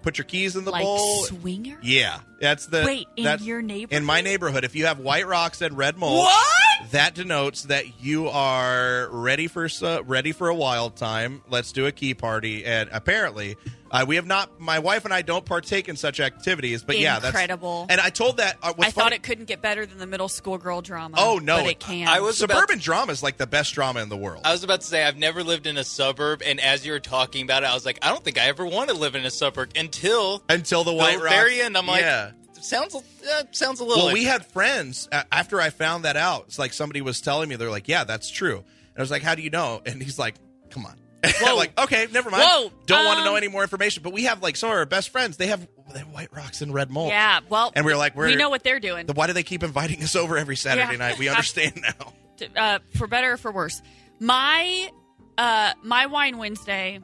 [SPEAKER 3] put your keys in the
[SPEAKER 2] like
[SPEAKER 3] bowl.
[SPEAKER 2] swinger?
[SPEAKER 3] Yeah, that's the
[SPEAKER 2] Wait, in
[SPEAKER 3] that's,
[SPEAKER 2] your neighborhood?
[SPEAKER 3] in my neighborhood. If you have white rocks and red mulch,
[SPEAKER 2] What?
[SPEAKER 3] that denotes that you are ready for uh, ready for a wild time. Let's do a key party, and apparently. Uh, we have not. My wife and I don't partake in such activities, but yeah, that's
[SPEAKER 2] incredible.
[SPEAKER 3] And I told that. Uh,
[SPEAKER 2] I thought it couldn't get better than the middle school girl drama.
[SPEAKER 3] Oh no,
[SPEAKER 2] but it can.
[SPEAKER 4] I was
[SPEAKER 3] suburban
[SPEAKER 4] about,
[SPEAKER 3] drama is like the best drama in the world.
[SPEAKER 4] I was about to say I've never lived in a suburb, and as you were talking about it, I was like, I don't think I ever want to live in a suburb until
[SPEAKER 3] Until the white
[SPEAKER 4] the
[SPEAKER 3] rocks.
[SPEAKER 4] very end. I'm like,
[SPEAKER 3] yeah.
[SPEAKER 4] sounds uh, sounds a little.
[SPEAKER 3] Well, we had friends uh, after I found that out. It's like somebody was telling me, they're like, "Yeah, that's true." And I was like, "How do you know?" And he's like, "Come on." I'm like, okay, never mind.
[SPEAKER 2] Whoa.
[SPEAKER 3] Don't
[SPEAKER 2] um,
[SPEAKER 3] want to know any more information. But we have like some of our best friends. They have, they have white rocks and red mulch.
[SPEAKER 2] Yeah, well,
[SPEAKER 3] and we're like, we're,
[SPEAKER 2] we know what they're doing.
[SPEAKER 3] The, why do they keep inviting us over every Saturday
[SPEAKER 2] Yeah.
[SPEAKER 3] night? We understand now.
[SPEAKER 2] Uh, for better or for worse, my uh, my wine Wednesday.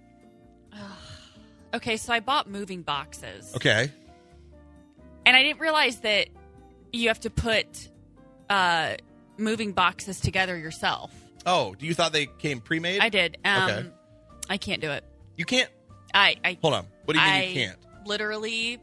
[SPEAKER 2] Okay, so I bought moving boxes.
[SPEAKER 3] Okay.
[SPEAKER 2] And I didn't realize that you have to put uh, moving boxes together yourself.
[SPEAKER 3] Oh, do you thought they came pre-made?
[SPEAKER 2] I did. Um,
[SPEAKER 3] Okay.
[SPEAKER 2] I can't do it.
[SPEAKER 3] You can't.
[SPEAKER 2] I, I
[SPEAKER 3] Hold on. What do you mean
[SPEAKER 2] I
[SPEAKER 3] you can't?
[SPEAKER 2] Literally,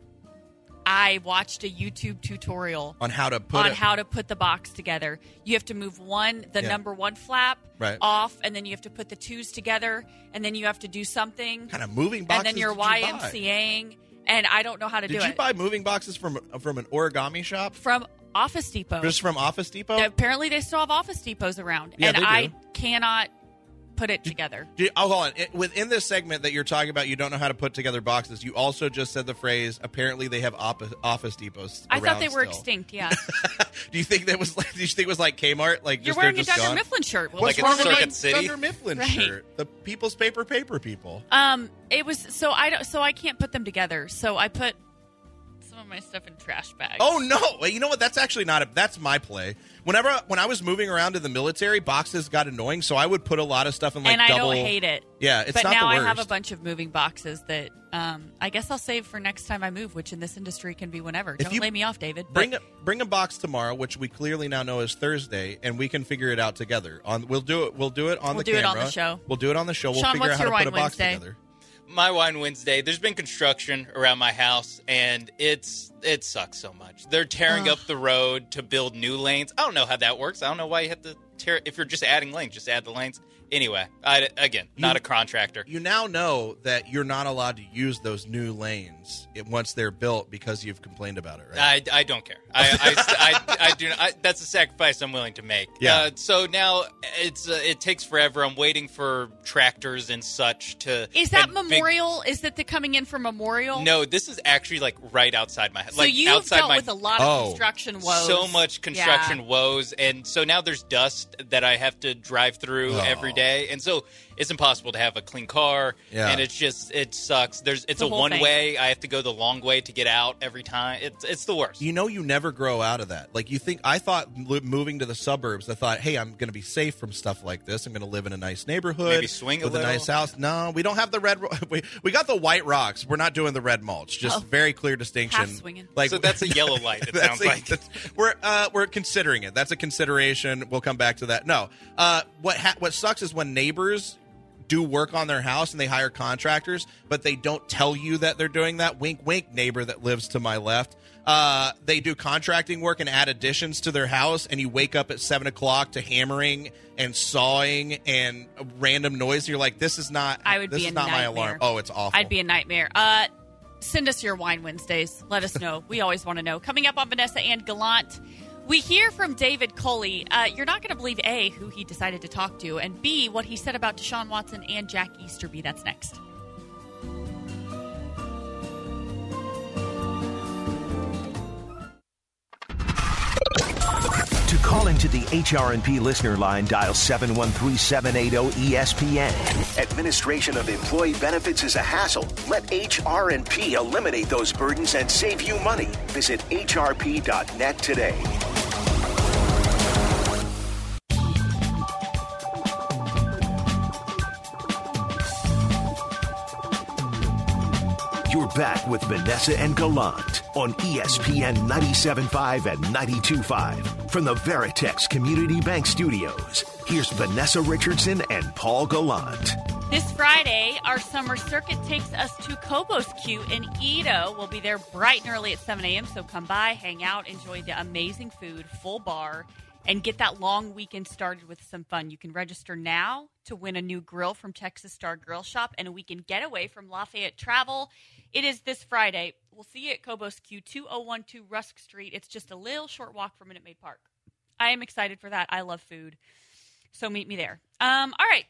[SPEAKER 2] I watched a YouTube tutorial
[SPEAKER 3] On how to put
[SPEAKER 2] on
[SPEAKER 3] it.
[SPEAKER 2] how to put the box together. You have to move one, the
[SPEAKER 3] Yeah.
[SPEAKER 2] number one flap
[SPEAKER 3] Right.
[SPEAKER 2] off, and then you have to put the twos together, and then you have to do something,
[SPEAKER 3] kind of moving boxes
[SPEAKER 2] and then you're
[SPEAKER 3] did you buy?
[SPEAKER 2] YMCAing, and I don't know how to
[SPEAKER 3] Did
[SPEAKER 2] do
[SPEAKER 3] you
[SPEAKER 2] it.
[SPEAKER 3] buy moving boxes from from an origami shop?
[SPEAKER 2] From Office Depot.
[SPEAKER 3] Just from Office Depot?
[SPEAKER 2] Apparently, they still have Office Depots around,
[SPEAKER 3] Yeah,
[SPEAKER 2] and
[SPEAKER 3] they do.
[SPEAKER 2] I cannot put it together.
[SPEAKER 3] Do you- oh, hold on. It, within this segment that you're talking about, you don't know how to put together boxes. You also just said the phrase, apparently they have op- Office Depots
[SPEAKER 2] I thought
[SPEAKER 3] around
[SPEAKER 2] they were
[SPEAKER 3] still.
[SPEAKER 2] extinct. Yeah,
[SPEAKER 3] Do you think that was like, do you think it was like Kmart? Like
[SPEAKER 2] you're
[SPEAKER 3] just,
[SPEAKER 2] wearing
[SPEAKER 3] they're
[SPEAKER 2] a
[SPEAKER 3] just
[SPEAKER 2] Dunder
[SPEAKER 3] gone?
[SPEAKER 2] Mifflin shirt. Well,
[SPEAKER 3] What's
[SPEAKER 4] Like
[SPEAKER 3] wrong
[SPEAKER 4] it's
[SPEAKER 3] with
[SPEAKER 4] Circuit
[SPEAKER 3] the
[SPEAKER 4] City?
[SPEAKER 3] Dunder Mifflin
[SPEAKER 2] Right.
[SPEAKER 3] shirt? The People's Paper Paper people.
[SPEAKER 2] Um, it was so I don't so I can't put them together. So I put some of my stuff in trash bags.
[SPEAKER 3] Oh no! Well, you know what? That's actually not a. That's my play. Whenever when I was moving around in the military, boxes got annoying, so I would put a lot of stuff in like
[SPEAKER 2] and I
[SPEAKER 3] double.
[SPEAKER 2] don't hate it.
[SPEAKER 3] Yeah, it's
[SPEAKER 2] but
[SPEAKER 3] not
[SPEAKER 2] now
[SPEAKER 3] the
[SPEAKER 2] I
[SPEAKER 3] worst.
[SPEAKER 2] have a bunch of moving boxes that um, I guess I'll save for next time I move, which in this industry can be whenever.
[SPEAKER 3] If
[SPEAKER 2] Don't
[SPEAKER 3] you
[SPEAKER 2] lay me off, David.
[SPEAKER 3] Bring
[SPEAKER 2] But
[SPEAKER 3] a bring a box tomorrow, which we clearly now know is Thursday, and we can figure it out together. On we'll do it. We'll do it on
[SPEAKER 2] We'll
[SPEAKER 3] the
[SPEAKER 2] do it
[SPEAKER 3] camera.
[SPEAKER 2] on the show.
[SPEAKER 3] We'll do it on the show. We'll
[SPEAKER 2] Sean,
[SPEAKER 3] figure
[SPEAKER 2] what's
[SPEAKER 3] out how
[SPEAKER 2] your
[SPEAKER 3] to put
[SPEAKER 2] wine
[SPEAKER 3] a box
[SPEAKER 2] Wednesday?
[SPEAKER 3] together.
[SPEAKER 4] My Wine Wednesday. There's been construction around my house, and it's it sucks so much. They're tearing up the road to build new lanes. I don't know how that works. I don't know why you have to tear. If you're just adding lanes, just add the lanes. Anyway, I, again, not
[SPEAKER 3] You-
[SPEAKER 4] a contractor.
[SPEAKER 3] You now know that you're not allowed to use those new lanes it- once they're built because you've complained about it, right?
[SPEAKER 4] I, I don't care. I I, I, I do. I, that's a sacrifice I'm willing to make.
[SPEAKER 3] Yeah.
[SPEAKER 4] Uh, so now it's uh, it takes forever. I'm waiting for tractors and such to.
[SPEAKER 2] is that
[SPEAKER 4] and big-
[SPEAKER 2] Memorial? Is that the coming in for Memorial?
[SPEAKER 4] No, this is actually like right outside my house.
[SPEAKER 2] So
[SPEAKER 4] like
[SPEAKER 2] you've
[SPEAKER 4] outside
[SPEAKER 2] dealt
[SPEAKER 4] my,
[SPEAKER 2] with a lot of
[SPEAKER 3] Oh.
[SPEAKER 2] construction woes.
[SPEAKER 4] so much construction
[SPEAKER 2] Yeah.
[SPEAKER 4] woes, and so now there's dust that I have to drive through
[SPEAKER 3] Oh.
[SPEAKER 4] every day, and so it's impossible to have a clean car.
[SPEAKER 3] Yeah.
[SPEAKER 4] And it's just it sucks. There's it's
[SPEAKER 2] The
[SPEAKER 4] a
[SPEAKER 2] whole
[SPEAKER 4] one
[SPEAKER 2] thing.
[SPEAKER 4] way. I have to go the long way to get out every time. It's it's the worst.
[SPEAKER 3] You know, you never grow out of that. Like you think, I thought li- moving to the suburbs. I thought, hey, I'm going to be safe from stuff like this. I'm going to live in a nice neighborhood,
[SPEAKER 4] Maybe swing a
[SPEAKER 3] with a
[SPEAKER 4] little.
[SPEAKER 3] nice house. No, we don't have the red. ro- We, we got the white rocks. We're not doing the red mulch. Just
[SPEAKER 2] Oh.
[SPEAKER 3] very clear distinction.
[SPEAKER 2] Half swinging.
[SPEAKER 3] Like
[SPEAKER 4] So that's a yellow light, it
[SPEAKER 3] That's
[SPEAKER 4] sounds
[SPEAKER 3] a-
[SPEAKER 4] like.
[SPEAKER 3] that's- we're uh, we're considering it. That's a consideration. We'll come back to that. No, uh, what ha- what sucks is when neighbors do work on their house and they hire contractors, but they don't tell you that they're doing that. Wink, wink, neighbor that lives to my left. Uh, they do contracting work and add additions to their house, and you wake up at seven o'clock to hammering and sawing and a random noise. And you're like, this is not.
[SPEAKER 2] I would
[SPEAKER 3] this
[SPEAKER 2] be
[SPEAKER 3] is
[SPEAKER 2] a
[SPEAKER 3] not my
[SPEAKER 2] nightmare.
[SPEAKER 3] alarm. Oh, it's awful.
[SPEAKER 2] I'd be a nightmare. Uh, send us your Wine Wednesdays. Let us know. We always want to know. Coming up on Vanessa and Gallant, we hear from David Coley. Uh, you're not going to believe, A, who he decided to talk to, and B, what he said about Deshaun Watson and Jack Easterby. That's next.
[SPEAKER 1] To call into the H R and P listener line, dial seven one three, seven eight zero, E S P N. Administration of employee benefits is a hassle. Let H R and P eliminate those burdens and save you money. Visit H R P dot net today. You're back with Vanessa and Gallant on E S P N ninety-seven point five and ninety-two point five. From the Veritex Community Bank Studios, here's Vanessa Richardson and Paul Gallant.
[SPEAKER 2] This Friday, our summer circuit takes us to Cobos Q in Edo. We'll be there bright and early at seven a.m., so come by, hang out, enjoy the amazing food, full bar, and get that long weekend started with some fun. You can register now to win a new grill from Texas Star Grill Shop and a weekend getaway from Lafayette Travel. It is this Friday. We'll see you at Cobos Q, two oh one two Rusk Street. It's just a little short walk from Minute Maid Park. I am excited for that. I love food. So meet me there. Um, all right.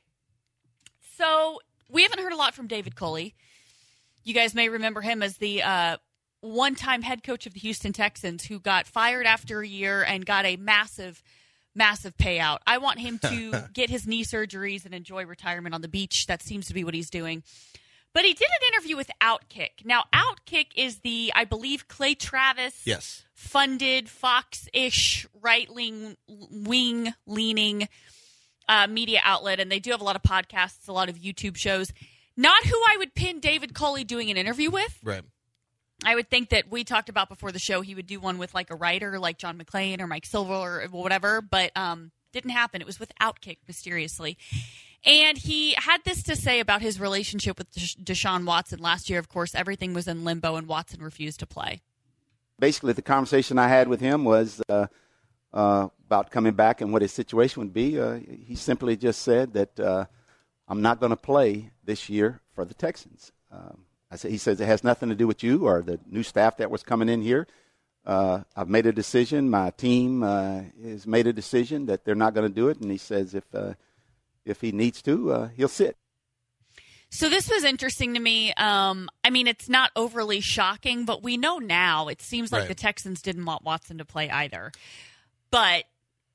[SPEAKER 2] So we haven't heard a lot from David Culley. You guys may remember him as the uh, one-time head coach of the Houston Texans who got fired after a year and got a massive, massive payout. I want him to get his knee surgeries and enjoy retirement on the beach. That seems to be what he's doing. But he did an interview with Outkick. Now, Outkick is the, I believe, Clay Travis
[SPEAKER 3] Yes.
[SPEAKER 2] funded, Fox-ish, right-wing, wing-leaning uh, media outlet, and they do have a lot of podcasts, a lot of YouTube shows. Not who I would pin David Culley doing an interview with.
[SPEAKER 3] Right.
[SPEAKER 2] I would think that we talked about before the show he would do one with like a writer like John McClain or Mike Silver or whatever, but um, didn't happen. It was with Outkick, mysteriously. And he had this to say about his relationship with Desha- Deshaun Watson. Last year, of course, everything was in limbo and Watson refused to play.
[SPEAKER 8] Basically, the conversation I had with him was uh, uh, about coming back and what his situation would be. Uh, he simply just said that uh, I'm not going to play this year for the Texans. Um, I said, he says it has nothing to do with you or the new staff that was coming in here. Uh, I've made a decision. My team uh, has made a decision that they're not going to do it. And he says if uh, if he needs to, uh, he'll sit.
[SPEAKER 2] So this was interesting to me. Um, I mean, it's not overly shocking, but we know now it seems like
[SPEAKER 3] Right.
[SPEAKER 2] the Texans didn't want Watson to play either. But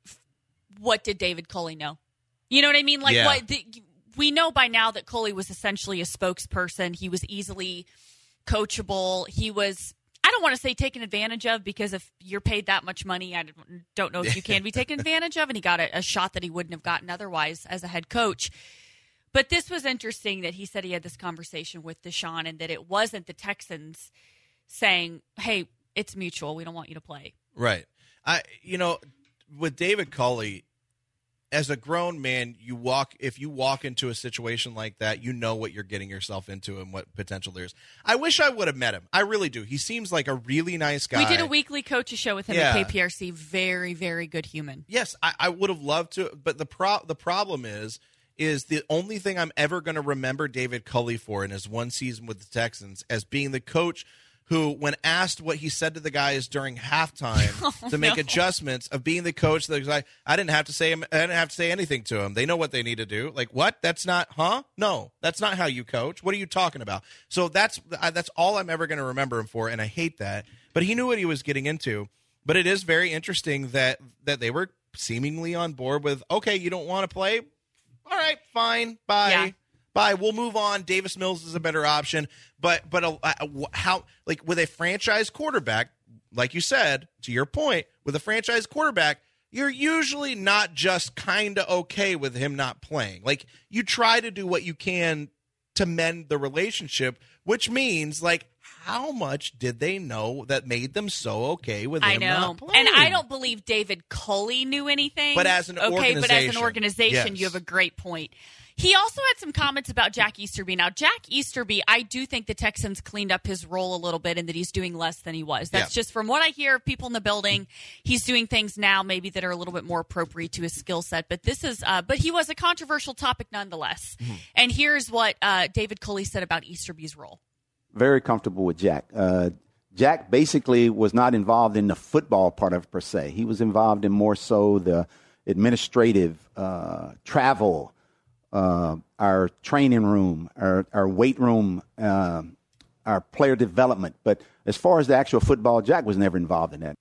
[SPEAKER 2] what did David Culley know? You know what I mean? Like,
[SPEAKER 3] Yeah.
[SPEAKER 2] what the, we know by now that Culley was essentially a spokesperson. He was easily coachable. He was, I don't want to say taken advantage of, because if you're paid that much money, I don't know if you can be taken advantage of. And he got a, a shot that he wouldn't have gotten otherwise as a head coach. But this was interesting that he said he had this conversation with Deshaun and that it wasn't the Texans saying, hey, it's mutual. We don't want you to play.
[SPEAKER 3] Right. I, you know, with David Culley, as a grown man, you walk, if you walk into a situation like that, you know what you're getting yourself into and what potential there is. I wish I would have met him. I really do. He seems like a really nice guy.
[SPEAKER 2] We did a weekly coaches show with him
[SPEAKER 3] Yeah.
[SPEAKER 2] at K P R C. Very, very good human.
[SPEAKER 3] Yes, I, I would have loved to, but the pro- the problem is, is the only thing I'm ever going to remember David Culley for in his one season with the Texans as being the coach who, when asked what he said to the guys during halftime
[SPEAKER 2] Oh,
[SPEAKER 3] to make
[SPEAKER 2] no.
[SPEAKER 3] adjustments, of being the coach that was like, I didn't have to say him, I didn't have to say anything to him. They know what they need to do. Like, what? That's not, huh? No, that's not how you coach. What are you talking about? So that's I, that's all I'm ever going to remember him for, and I hate that. But he knew what he was getting into. But it is very interesting that that they were seemingly on board with, okay, you don't want to play? All right, fine, bye.
[SPEAKER 2] Yeah.
[SPEAKER 3] Bye. We'll move on. Davis Mills is a better option, but but uh, uh, how, like, with a franchise quarterback, like you said, to your point, with a franchise quarterback, you're usually not just kind of okay with him not playing. Like, you try to do what you can to mend the relationship, which means, like, how much did they know that made them so okay with
[SPEAKER 2] I
[SPEAKER 3] him
[SPEAKER 2] know.
[SPEAKER 3] not playing?
[SPEAKER 2] And I don't believe David Culley knew anything.
[SPEAKER 3] But as an
[SPEAKER 2] okay, but as an
[SPEAKER 3] organization,
[SPEAKER 2] organization,
[SPEAKER 3] yes.
[SPEAKER 2] you have a great point. He also had some comments about Jack Easterby. Now, Jack Easterby, I do think the Texans cleaned up his role a little bit and that he's doing less than he was. That's
[SPEAKER 3] Yeah.
[SPEAKER 2] just from what I hear of people in the building. He's doing things now maybe that are a little bit more appropriate to his skill set. But this is, uh, but he was a controversial topic nonetheless.
[SPEAKER 3] Mm-hmm.
[SPEAKER 2] And here's what uh, David Culley said about Easterby's role.
[SPEAKER 8] Very comfortable with Jack. Uh, Jack basically was not involved in the football part of it per se. He was involved in more so the administrative, uh, travel, uh, our training room, our, our weight room, uh, our player development. But as far as the actual football, Jack was never involved in that.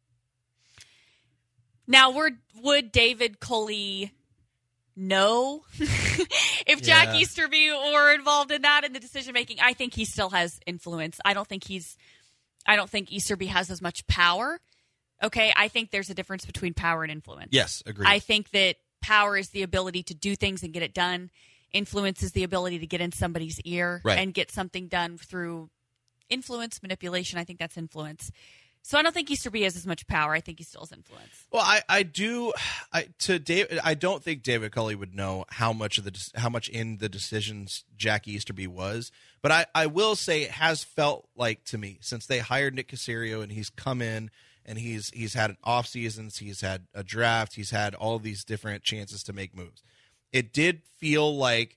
[SPEAKER 2] Now, would, would David Culley know if Jack
[SPEAKER 3] Yeah.
[SPEAKER 2] Easterby were involved in that in the decision making? I think he still has influence. I don't think he's. I don't think Easterby has as much power. Okay, I think there's a difference between power and influence.
[SPEAKER 3] Yes, agreed.
[SPEAKER 2] I think that power is the ability to do things and get it done. Influence is the ability to get in somebody's ear
[SPEAKER 3] Right.
[SPEAKER 2] and get something done through influence, manipulation. I think that's influence. So I don't think Easterby has as much power. I think he still has influence.
[SPEAKER 3] Well, I, I do. I to David. I don't think David Culley would know how much of the how much in the decisions Jack Easterby was. But I, I will say it has felt like to me since they hired Nick Caserio and he's come in and he's he's had off seasons, he's had a draft, he's had all these different chances to make moves. It did feel like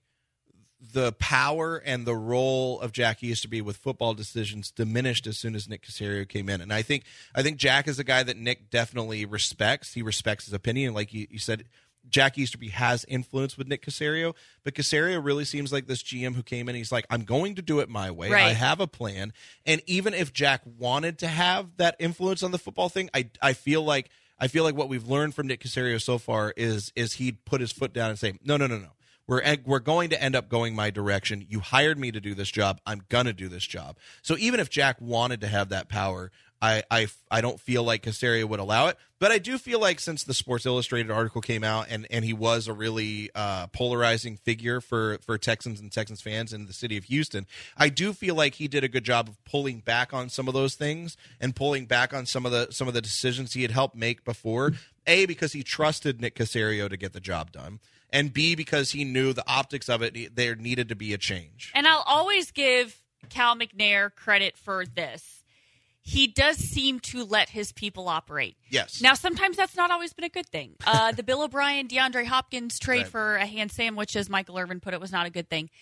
[SPEAKER 3] the power and the role of Jack Easterby with football decisions diminished as soon as Nick Caserio came in. And I think I think Jack is a guy that Nick definitely respects. He respects his opinion. Like you, you said, Jack Easterby has influence with Nick Caserio, but Caserio really seems like this G M who came in. He's like, I'm going to do it my way.
[SPEAKER 2] Right.
[SPEAKER 3] I have a plan. And even if Jack wanted to have that influence on the football thing, I I feel like I feel like what we've learned from Nick Caserio so far is is he'd put his foot down and say, no, no, no, no. We're we're going to end up going my direction. You hired me to do this job. I'm going to do this job. So even if Jack wanted to have that power, I, I, I don't feel like Caserio would allow it. But I do feel like since the Sports Illustrated article came out and, and he was a really uh, polarizing figure for, for Texans and Texans fans in the city of Houston, I do feel like he did a good job of pulling back on some of those things and pulling back on some of the some of the decisions he had helped make before. A, because he trusted Nick Caserio to get the job done. And B, because he knew the optics of it, there needed to be a change.
[SPEAKER 2] And I'll always give Cal McNair credit for this. He does seem to let his people operate.
[SPEAKER 3] Yes.
[SPEAKER 2] Now, sometimes that's not always been a good thing. Uh, the Bill O'Brien, DeAndre Hopkins trade
[SPEAKER 3] Right.
[SPEAKER 2] for a hand sandwich, as Michael Irvin put it, was not a good thing.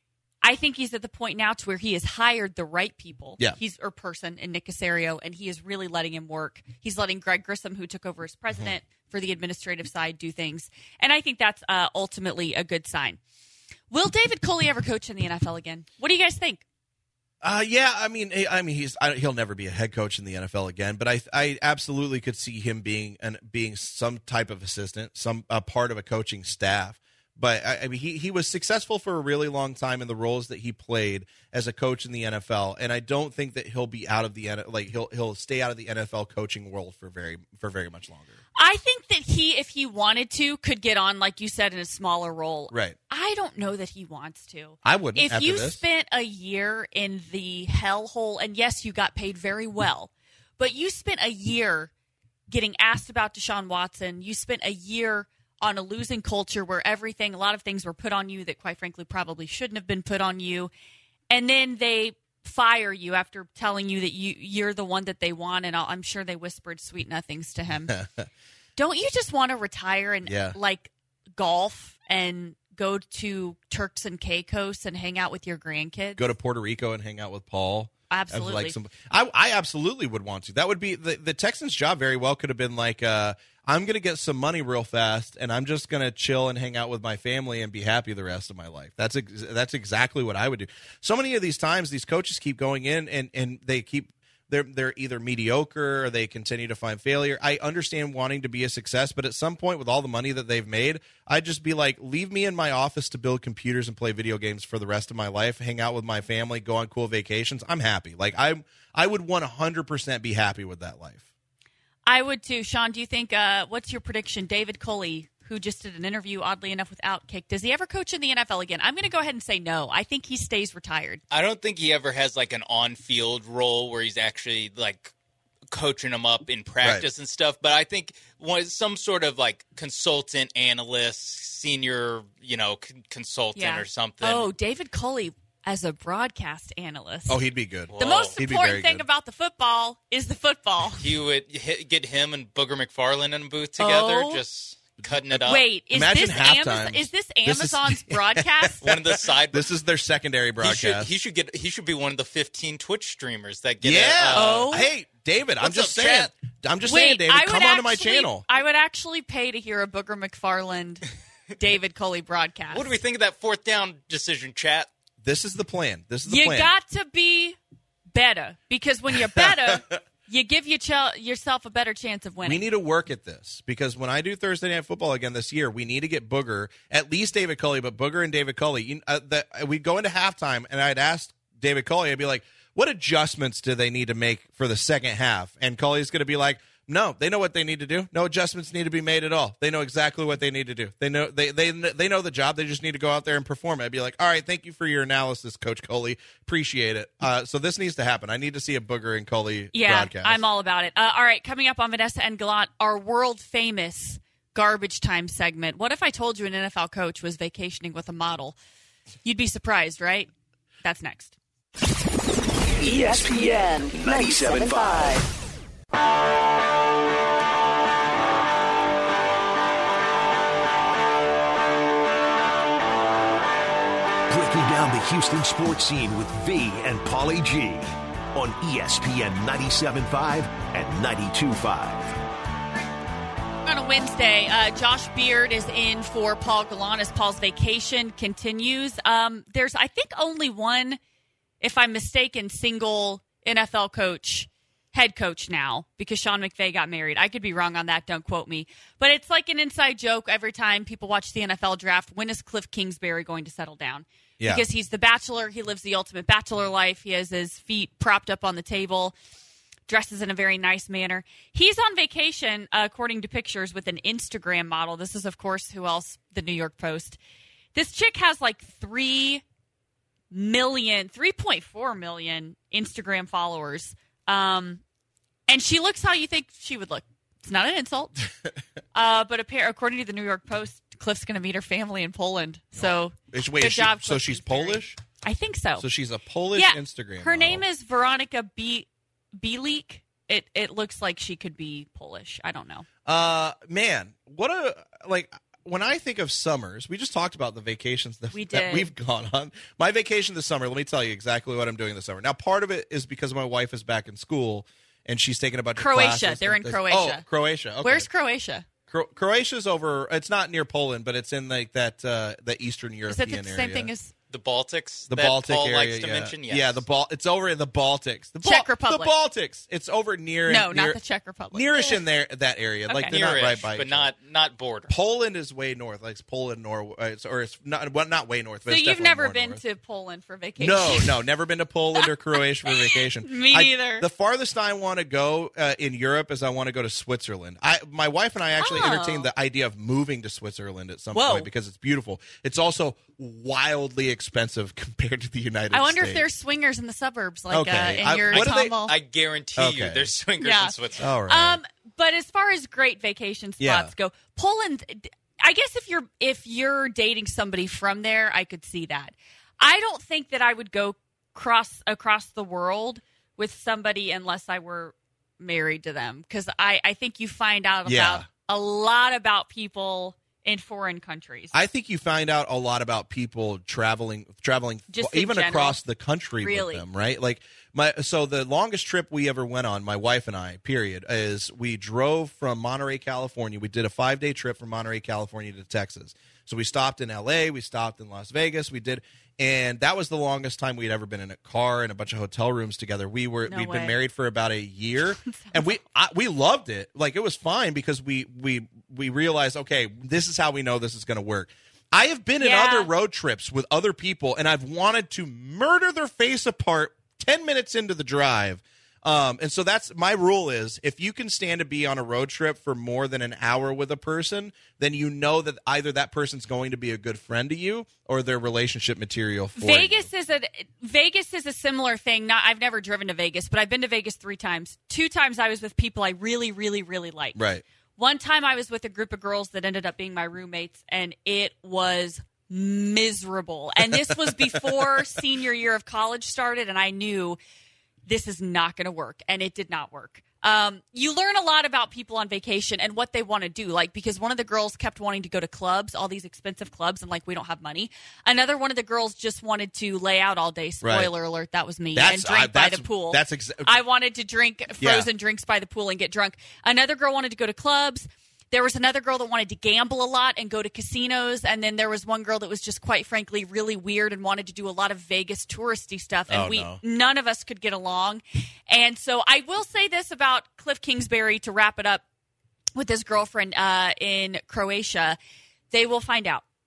[SPEAKER 2] I think he's at the point now to where he has hired the right people.
[SPEAKER 3] Yeah.
[SPEAKER 2] He's or person in Nick Caserio, and he is really letting him work. He's letting Greg Grissom, who took over as president mm-hmm. for the administrative side, do things. And I think that's uh, ultimately a good sign. Will David Culley ever coach in the N F L again? What do you guys think?
[SPEAKER 3] Uh, yeah, I mean, I mean, he's I, he'll never be a head coach in the N F L again. But I, I absolutely could see him being an being some type of assistant, some a part of a coaching staff. But I, I mean, he he was successful for a really long time in the roles that he played as a coach in the N F L, and I don't think that he'll be out of the like he'll he'll stay out of the N F L coaching world for very for very much longer.
[SPEAKER 2] I think that he, if he wanted to, could get on, like you said, in a smaller role.
[SPEAKER 3] Right.
[SPEAKER 2] I don't know that he wants to.
[SPEAKER 3] I wouldn't.
[SPEAKER 2] If
[SPEAKER 3] after
[SPEAKER 2] you
[SPEAKER 3] this.
[SPEAKER 2] spent a year in the hellhole, and yes, you got paid very well, but you spent a year getting asked about Deshaun Watson. You spent a year on a losing culture where everything, a lot of things were put on you that, quite frankly, probably shouldn't have been put on you. And then they fire you after telling you that you, you're the one that they want. And I'm sure they whispered sweet nothings to him. Don't you just want to retire and
[SPEAKER 3] yeah.
[SPEAKER 2] like golf and go to Turks and Caicos and hang out with your grandkids?
[SPEAKER 3] Go to Puerto Rico and hang out with Paul.
[SPEAKER 2] Absolutely.
[SPEAKER 3] Like some, I, I absolutely would want to. That would be the, the Texans' job. Very well could have been like, uh, I'm going to get some money real fast, and I'm just going to chill and hang out with my family and be happy the rest of my life. That's ex- that's exactly what I would do. So many of these times, these coaches keep going in, and, and they keep they're they're either mediocre or they continue to find failure. I understand wanting to be a success, but at some point, with all the money that they've made, I'd just be like, leave me in my office to build computers and play video games for the rest of my life, hang out with my family, go on cool vacations. I'm happy. Like I I would one hundred percent be happy with that life.
[SPEAKER 2] I would too. Sean, do you think, uh, what's your prediction? David Culley, who just did an interview, oddly enough, with Outkick, does he ever coach in the N F L again? I'm going to go ahead and say no. I think he stays retired.
[SPEAKER 4] I don't think he ever has like an on-field role where he's actually like coaching them up in practice
[SPEAKER 3] right.
[SPEAKER 4] and stuff. But I think one, some sort of like consultant, analyst, senior, you know, c- consultant
[SPEAKER 2] yeah.
[SPEAKER 4] or something.
[SPEAKER 2] Oh, David Culley as a broadcast analyst.
[SPEAKER 3] Oh, he'd be good.
[SPEAKER 2] The most
[SPEAKER 3] He'd be
[SPEAKER 2] important thing
[SPEAKER 3] good.
[SPEAKER 2] about the football is the football.
[SPEAKER 4] He would hit, get him and Booger McFarland in a booth together,
[SPEAKER 2] Oh.
[SPEAKER 4] just cutting it up.
[SPEAKER 2] Wait, is
[SPEAKER 3] Imagine
[SPEAKER 2] this,
[SPEAKER 3] halftime.
[SPEAKER 2] Amazon, is this
[SPEAKER 3] This is-
[SPEAKER 2] Amazon's broadcast?
[SPEAKER 4] One of the side.
[SPEAKER 3] This is their secondary
[SPEAKER 4] he
[SPEAKER 3] broadcast.
[SPEAKER 4] should, he should get. He should be one of the fifteen Twitch streamers that get.
[SPEAKER 3] yeah.
[SPEAKER 4] A, uh,
[SPEAKER 2] Oh.
[SPEAKER 3] Hey, David, I'm
[SPEAKER 4] What's
[SPEAKER 3] just
[SPEAKER 4] up,
[SPEAKER 3] saying.
[SPEAKER 4] Chad?
[SPEAKER 3] I'm just
[SPEAKER 2] Wait,
[SPEAKER 3] saying, David,
[SPEAKER 2] I would
[SPEAKER 3] come onto my
[SPEAKER 2] actually-
[SPEAKER 3] channel.
[SPEAKER 2] I would actually pay to hear a Booger McFarland, David Culley broadcast.
[SPEAKER 4] What do we think of that fourth down decision, chat?
[SPEAKER 3] This is the plan. This is the
[SPEAKER 2] You
[SPEAKER 3] plan.
[SPEAKER 2] got to be better, because when you're better, you give your ch- yourself a better chance of winning.
[SPEAKER 3] We need to work at this because when I do Thursday Night Football again this year, we need to get Booger, at least David Culley, but Booger and David Culley. You, uh, the, we'd go into halftime, and I'd ask David Culley, I'd be like, what adjustments do they need to make for the second half? And Culley's going to be like, No, they know what they need to do. No adjustments need to be made at all. They know exactly what they need to do. They know they they they know the job. They just need to go out there and perform it. I'd be like, all right, thank you for your analysis, Coach Coley. Appreciate it. Uh, so this needs to happen. I need to see a Booger and Coley
[SPEAKER 2] yeah,
[SPEAKER 3] broadcast.
[SPEAKER 2] I'm all about it. Uh, all right, coming up on Vanessa and Gallant, our world famous garbage time segment. What if I told you an N F L coach was vacationing with a model? You'd be surprised, right? That's next.
[SPEAKER 1] E S P N ninety-seven point five. Breaking down the Houston sports scene with V and Paulie G on E S P N ninety-seven point five and ninety-two point five.
[SPEAKER 2] On a Wednesday, uh, Josh Beard is in for Paul Gallant as Paul's vacation continues. Um, there's, I think, only one, if I'm mistaken, single N F L coach, head coach now, because Sean McVay got married. I could be wrong on that. Don't quote me. But it's like an inside joke every time people watch the N F L draft. When is Cliff Kingsbury going to settle down?
[SPEAKER 3] Yeah.
[SPEAKER 2] Because he's the bachelor. He lives the ultimate bachelor life. He has his feet propped up on the table, dresses in a very nice manner. He's on vacation, uh, according to pictures, with an Instagram model. This is, of course, who else? The New York Post. This chick has like three million, three point four million Instagram followers. Um, and she looks how you think she would look. It's not an insult. uh, but apparently, according to the New York Post, Cliff's going to meet her family in Poland. So,
[SPEAKER 3] Is- Wait,
[SPEAKER 2] good
[SPEAKER 3] is she-
[SPEAKER 2] job,
[SPEAKER 3] so
[SPEAKER 2] Cliff
[SPEAKER 3] she's
[SPEAKER 2] Kingsbury.
[SPEAKER 3] Polish?
[SPEAKER 2] I think so.
[SPEAKER 3] So she's a Polish
[SPEAKER 2] yeah,
[SPEAKER 3] Instagram
[SPEAKER 2] Her
[SPEAKER 3] model.
[SPEAKER 2] name is Veronica B. Bielik. It it looks like she could be Polish. I don't know.
[SPEAKER 3] Uh, man, what a like. When I think of summers, we just talked about the vacations that,
[SPEAKER 2] We
[SPEAKER 3] that
[SPEAKER 2] did.
[SPEAKER 3] we've gone on. My vacation this summer, let me tell you exactly what I'm doing this summer. Now, part of it is because my wife is back in school and she's taking a bunch
[SPEAKER 2] Croatia.
[SPEAKER 3] of classes.
[SPEAKER 2] They're in
[SPEAKER 3] and-
[SPEAKER 2] Croatia.
[SPEAKER 3] Oh, Croatia. Okay.
[SPEAKER 2] Where's Croatia?
[SPEAKER 3] Cro- Croatia's over. It's not near Poland, but it's in like that uh, the Eastern
[SPEAKER 2] Is
[SPEAKER 3] European
[SPEAKER 2] that the
[SPEAKER 3] area.
[SPEAKER 2] same thing as
[SPEAKER 4] The Baltics.
[SPEAKER 3] the
[SPEAKER 4] that
[SPEAKER 3] Baltic
[SPEAKER 4] Paul
[SPEAKER 3] area?
[SPEAKER 4] likes to
[SPEAKER 3] yeah.
[SPEAKER 4] mention. Yes.
[SPEAKER 3] Yeah, the Bal- It's over in the Baltics. The
[SPEAKER 2] Czech
[SPEAKER 3] Bal-
[SPEAKER 2] Republic.
[SPEAKER 3] The Baltics. It's over near.
[SPEAKER 2] No,
[SPEAKER 3] near,
[SPEAKER 2] not the Czech Republic.
[SPEAKER 3] Nearish in there that area. Like
[SPEAKER 2] Okay.
[SPEAKER 3] they're not
[SPEAKER 4] Nearish,
[SPEAKER 3] right by
[SPEAKER 4] but
[SPEAKER 3] each other.
[SPEAKER 4] not not border.
[SPEAKER 3] Poland is way north. Like it's Poland, Nor, uh, it's, or it's not well, not way north. But
[SPEAKER 2] So
[SPEAKER 3] it's
[SPEAKER 2] you've
[SPEAKER 3] definitely
[SPEAKER 2] never
[SPEAKER 3] more
[SPEAKER 2] been
[SPEAKER 3] north.
[SPEAKER 2] to Poland for vacation?
[SPEAKER 3] No, no, never been to Poland or Croatia for vacation.
[SPEAKER 2] Me
[SPEAKER 3] I-
[SPEAKER 2] neither.
[SPEAKER 3] The farthest I want to go uh, in Europe is I want to go to Switzerland. I, my wife and I actually
[SPEAKER 2] Oh.
[SPEAKER 3] entertained the idea of moving to Switzerland at some
[SPEAKER 2] Whoa.
[SPEAKER 3] point because it's beautiful. It's also wildly expensive compared to the United States.
[SPEAKER 2] I wonder if there's swingers in the suburbs, like
[SPEAKER 3] Okay.
[SPEAKER 2] uh, in
[SPEAKER 3] I-
[SPEAKER 2] your
[SPEAKER 3] what do they-
[SPEAKER 2] Tomball.
[SPEAKER 4] I guarantee you,
[SPEAKER 3] Okay.
[SPEAKER 4] there's swingers
[SPEAKER 2] Yeah.
[SPEAKER 4] in Switzerland.
[SPEAKER 3] All right.
[SPEAKER 2] Um, but as far as great vacation spots
[SPEAKER 3] Yeah.
[SPEAKER 2] go, Poland. I guess if you're if you're dating somebody from there, I could see that. I don't think that I would go cross across the world with somebody unless I were married to them, because I I think you find out
[SPEAKER 3] Yeah.
[SPEAKER 2] about a lot about people in foreign countries.
[SPEAKER 3] I think you find out a lot about people traveling, traveling
[SPEAKER 2] Just in
[SPEAKER 3] even
[SPEAKER 2] general.
[SPEAKER 3] across the country
[SPEAKER 2] Really?
[SPEAKER 3] with them, right? Like my, so the longest trip we ever went on, my wife and I, period, is we drove from Monterey, California. We did a five day trip from Monterey, California to Texas. So we stopped in L A, we stopped in Las Vegas, we did, and that was the longest time we'd ever been in a car and a bunch of hotel rooms together. We were
[SPEAKER 2] No
[SPEAKER 3] we'd
[SPEAKER 2] way.
[SPEAKER 3] been married for about a year, and we I, we loved it. Like it was fine because we we we realized, okay, this is how we know this is going to work. I have been
[SPEAKER 2] Yeah.
[SPEAKER 3] in other road trips with other people, and I've wanted to murder their face apart ten minutes into the drive. Um, and so that's my rule is if you can stand to be on a road trip for more than an hour with a person, then you know that either that person's going to be a good friend to you or their relationship material for
[SPEAKER 2] Vegas
[SPEAKER 3] you.
[SPEAKER 2] is a Vegas is a similar thing. Not I've never driven to Vegas, but I've been to Vegas three times. Two times I was with people I really, really, really liked.
[SPEAKER 3] Right.
[SPEAKER 2] One time I was with a group of girls that ended up being my roommates, and it was miserable. And this was before senior year of college started, and I knew this is not going to work, and it did not work. Um, you learn a lot about people on vacation and what they want to do. Like, because one of the girls kept wanting to go to clubs, all these expensive clubs, and like, we don't have money. Another one of the girls just wanted to lay out all day. Spoiler
[SPEAKER 3] Right.
[SPEAKER 2] alert, that was me.
[SPEAKER 3] That's-
[SPEAKER 2] and drink
[SPEAKER 3] I-
[SPEAKER 2] by
[SPEAKER 3] that's-
[SPEAKER 2] the pool.
[SPEAKER 3] that's exa-
[SPEAKER 2] I wanted to drink
[SPEAKER 3] Yeah.
[SPEAKER 2] frozen drinks by the pool and get drunk. Another girl wanted to go to clubs. There was another girl that wanted to gamble a lot and go to casinos. And then there was one girl that was just quite frankly really weird and wanted to do a lot of Vegas touristy stuff. And
[SPEAKER 3] Oh,
[SPEAKER 2] we
[SPEAKER 3] no.
[SPEAKER 2] none of us could get along. And so I will say this about Cliff Kingsbury to wrap it up with his girlfriend uh, in Croatia. They will find out.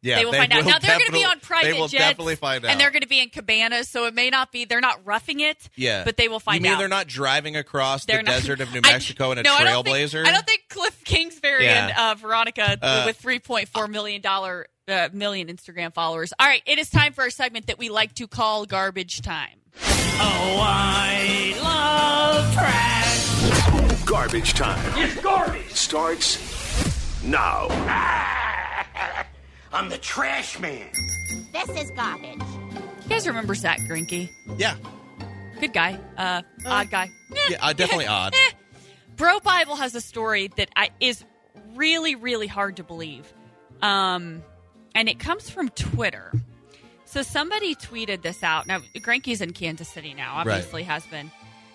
[SPEAKER 3] Yeah,
[SPEAKER 2] they will
[SPEAKER 3] they
[SPEAKER 2] find out.
[SPEAKER 3] will
[SPEAKER 2] Now they're going to be
[SPEAKER 3] definitely-
[SPEAKER 2] on private
[SPEAKER 3] they will
[SPEAKER 2] jets,
[SPEAKER 3] definitely find out.
[SPEAKER 2] and they're going to be in cabanas, so it may not be. They're not roughing it.
[SPEAKER 3] Yeah,
[SPEAKER 2] but they will find
[SPEAKER 3] out. You mean
[SPEAKER 2] out.
[SPEAKER 3] they're not driving across
[SPEAKER 2] They're
[SPEAKER 3] the
[SPEAKER 2] not-
[SPEAKER 3] desert of New
[SPEAKER 2] I-
[SPEAKER 3] Mexico in a
[SPEAKER 2] no, I don't think-
[SPEAKER 3] Trailblazer?
[SPEAKER 2] I don't think Cliff Kingsbury
[SPEAKER 3] Yeah.
[SPEAKER 2] and uh, Veronica
[SPEAKER 3] Uh,
[SPEAKER 2] with three point four million dollar uh, million Instagram followers. All right, it is time for our segment that we like to call Garbage Time.
[SPEAKER 6] Oh, I love trash.
[SPEAKER 1] Garbage time
[SPEAKER 6] It's garbage.
[SPEAKER 1] starts now.
[SPEAKER 6] I'm the trash man.
[SPEAKER 9] This is garbage.
[SPEAKER 2] You guys remember Zach Greinke?
[SPEAKER 3] Yeah,
[SPEAKER 2] Good guy. Uh, odd guy.
[SPEAKER 3] yeah, uh, definitely odd.
[SPEAKER 2] Eh. Bro Bible has a story that I, is really, really hard to believe. Um, and it comes from Twitter. So somebody tweeted this out. Now, Greinke's in Kansas City now, obviously has been.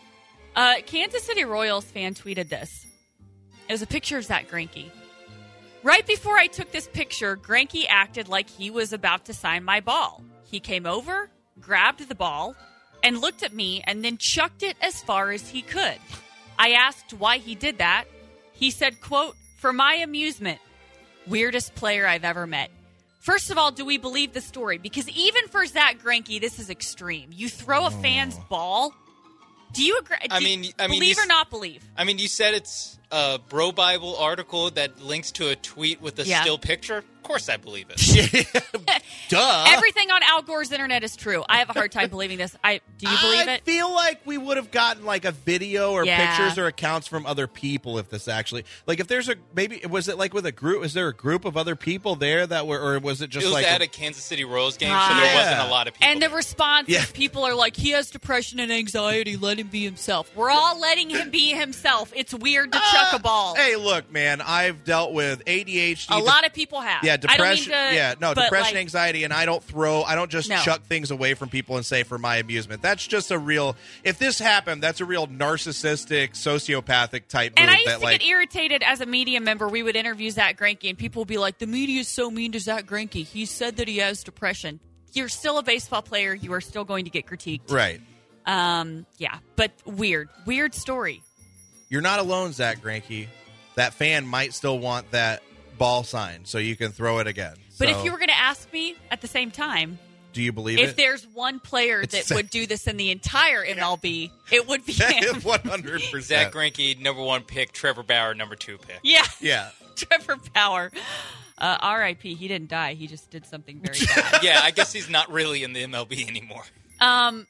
[SPEAKER 2] Uh, Kansas City Royals fan tweeted this. It was a picture of Zach Greinke. Right before I took this picture, Greinke acted like he was about to sign my ball. He came over, grabbed the ball, and looked at me and then chucked it as far as he could. I asked why he did that. He said, quote, "For my amusement, weirdest player I've ever met." First of all, do we believe the story? Because even for Zach Greinke, this is extreme. You throw a fan's ball. Do you agree?
[SPEAKER 4] I
[SPEAKER 2] do
[SPEAKER 4] mean-
[SPEAKER 2] you
[SPEAKER 4] I mean,
[SPEAKER 2] believe
[SPEAKER 4] you
[SPEAKER 2] or
[SPEAKER 4] s-
[SPEAKER 2] not believe?
[SPEAKER 4] I mean, you said it's a Bro Bible article that links to a tweet with a
[SPEAKER 2] Yeah.
[SPEAKER 4] still picture. Of course I believe it.
[SPEAKER 3] Duh.
[SPEAKER 2] Everything on Al Gore's internet is true. I have a hard time believing this. I do you believe
[SPEAKER 3] I
[SPEAKER 2] it?
[SPEAKER 3] feel like we would have gotten like a video or
[SPEAKER 2] Yeah.
[SPEAKER 3] pictures or accounts from other people if this actually like if there's a maybe was it like with a group is there a group of other people there that were or was it just
[SPEAKER 4] It was
[SPEAKER 3] like
[SPEAKER 4] at
[SPEAKER 3] a,
[SPEAKER 4] a Kansas City Royals game, so
[SPEAKER 2] Ah.
[SPEAKER 4] there
[SPEAKER 3] Yeah.
[SPEAKER 4] wasn't a lot of people.
[SPEAKER 2] And the
[SPEAKER 4] there.
[SPEAKER 2] response
[SPEAKER 3] Yeah.
[SPEAKER 2] is people are like, he has depression and anxiety. Let him be himself. We're all letting him be himself. It's weird to chuck a ball.
[SPEAKER 3] Hey, look, man, I've dealt with A D H D.
[SPEAKER 2] A lot of people have.
[SPEAKER 3] Yeah,
[SPEAKER 2] I don't mean
[SPEAKER 3] depression.
[SPEAKER 2] to-
[SPEAKER 3] yeah, no,
[SPEAKER 2] but,
[SPEAKER 3] depression,
[SPEAKER 2] like,
[SPEAKER 3] anxiety, and I don't throw. I don't just
[SPEAKER 2] No.
[SPEAKER 3] chuck things away from people and say for my amusement. That's just a real. If this happened, that's a real narcissistic, sociopathic type move.
[SPEAKER 2] And I used
[SPEAKER 3] that
[SPEAKER 2] to
[SPEAKER 3] like,
[SPEAKER 2] get irritated as a media member. We would interview Zach Greinke, and people would be like, the media is so mean to Zach Greinke. He said that he has depression. You're still a baseball player. You are still going to get critiqued.
[SPEAKER 3] right.
[SPEAKER 2] Um, yeah, but weird. Weird story.
[SPEAKER 3] You're not alone, Zach Greinke. That fan might still want that ball sign, so you can throw it again.
[SPEAKER 2] But
[SPEAKER 3] So,
[SPEAKER 2] if you were going to ask me at the same time,
[SPEAKER 3] do you believe
[SPEAKER 2] if
[SPEAKER 3] it?
[SPEAKER 2] there's one player
[SPEAKER 3] It's
[SPEAKER 2] that
[SPEAKER 3] Zach-
[SPEAKER 2] would do this in the entire M L B, it would be him.
[SPEAKER 3] One hundred
[SPEAKER 4] Zach
[SPEAKER 3] percent.
[SPEAKER 4] Greinke, number one pick. Trevor Bauer, number two pick.
[SPEAKER 2] Yeah,
[SPEAKER 3] Yeah.
[SPEAKER 2] Trevor Bauer. Uh, R I P He didn't die. He just did something very bad.
[SPEAKER 4] Yeah, I guess he's not really in the M L B anymore.
[SPEAKER 2] Um,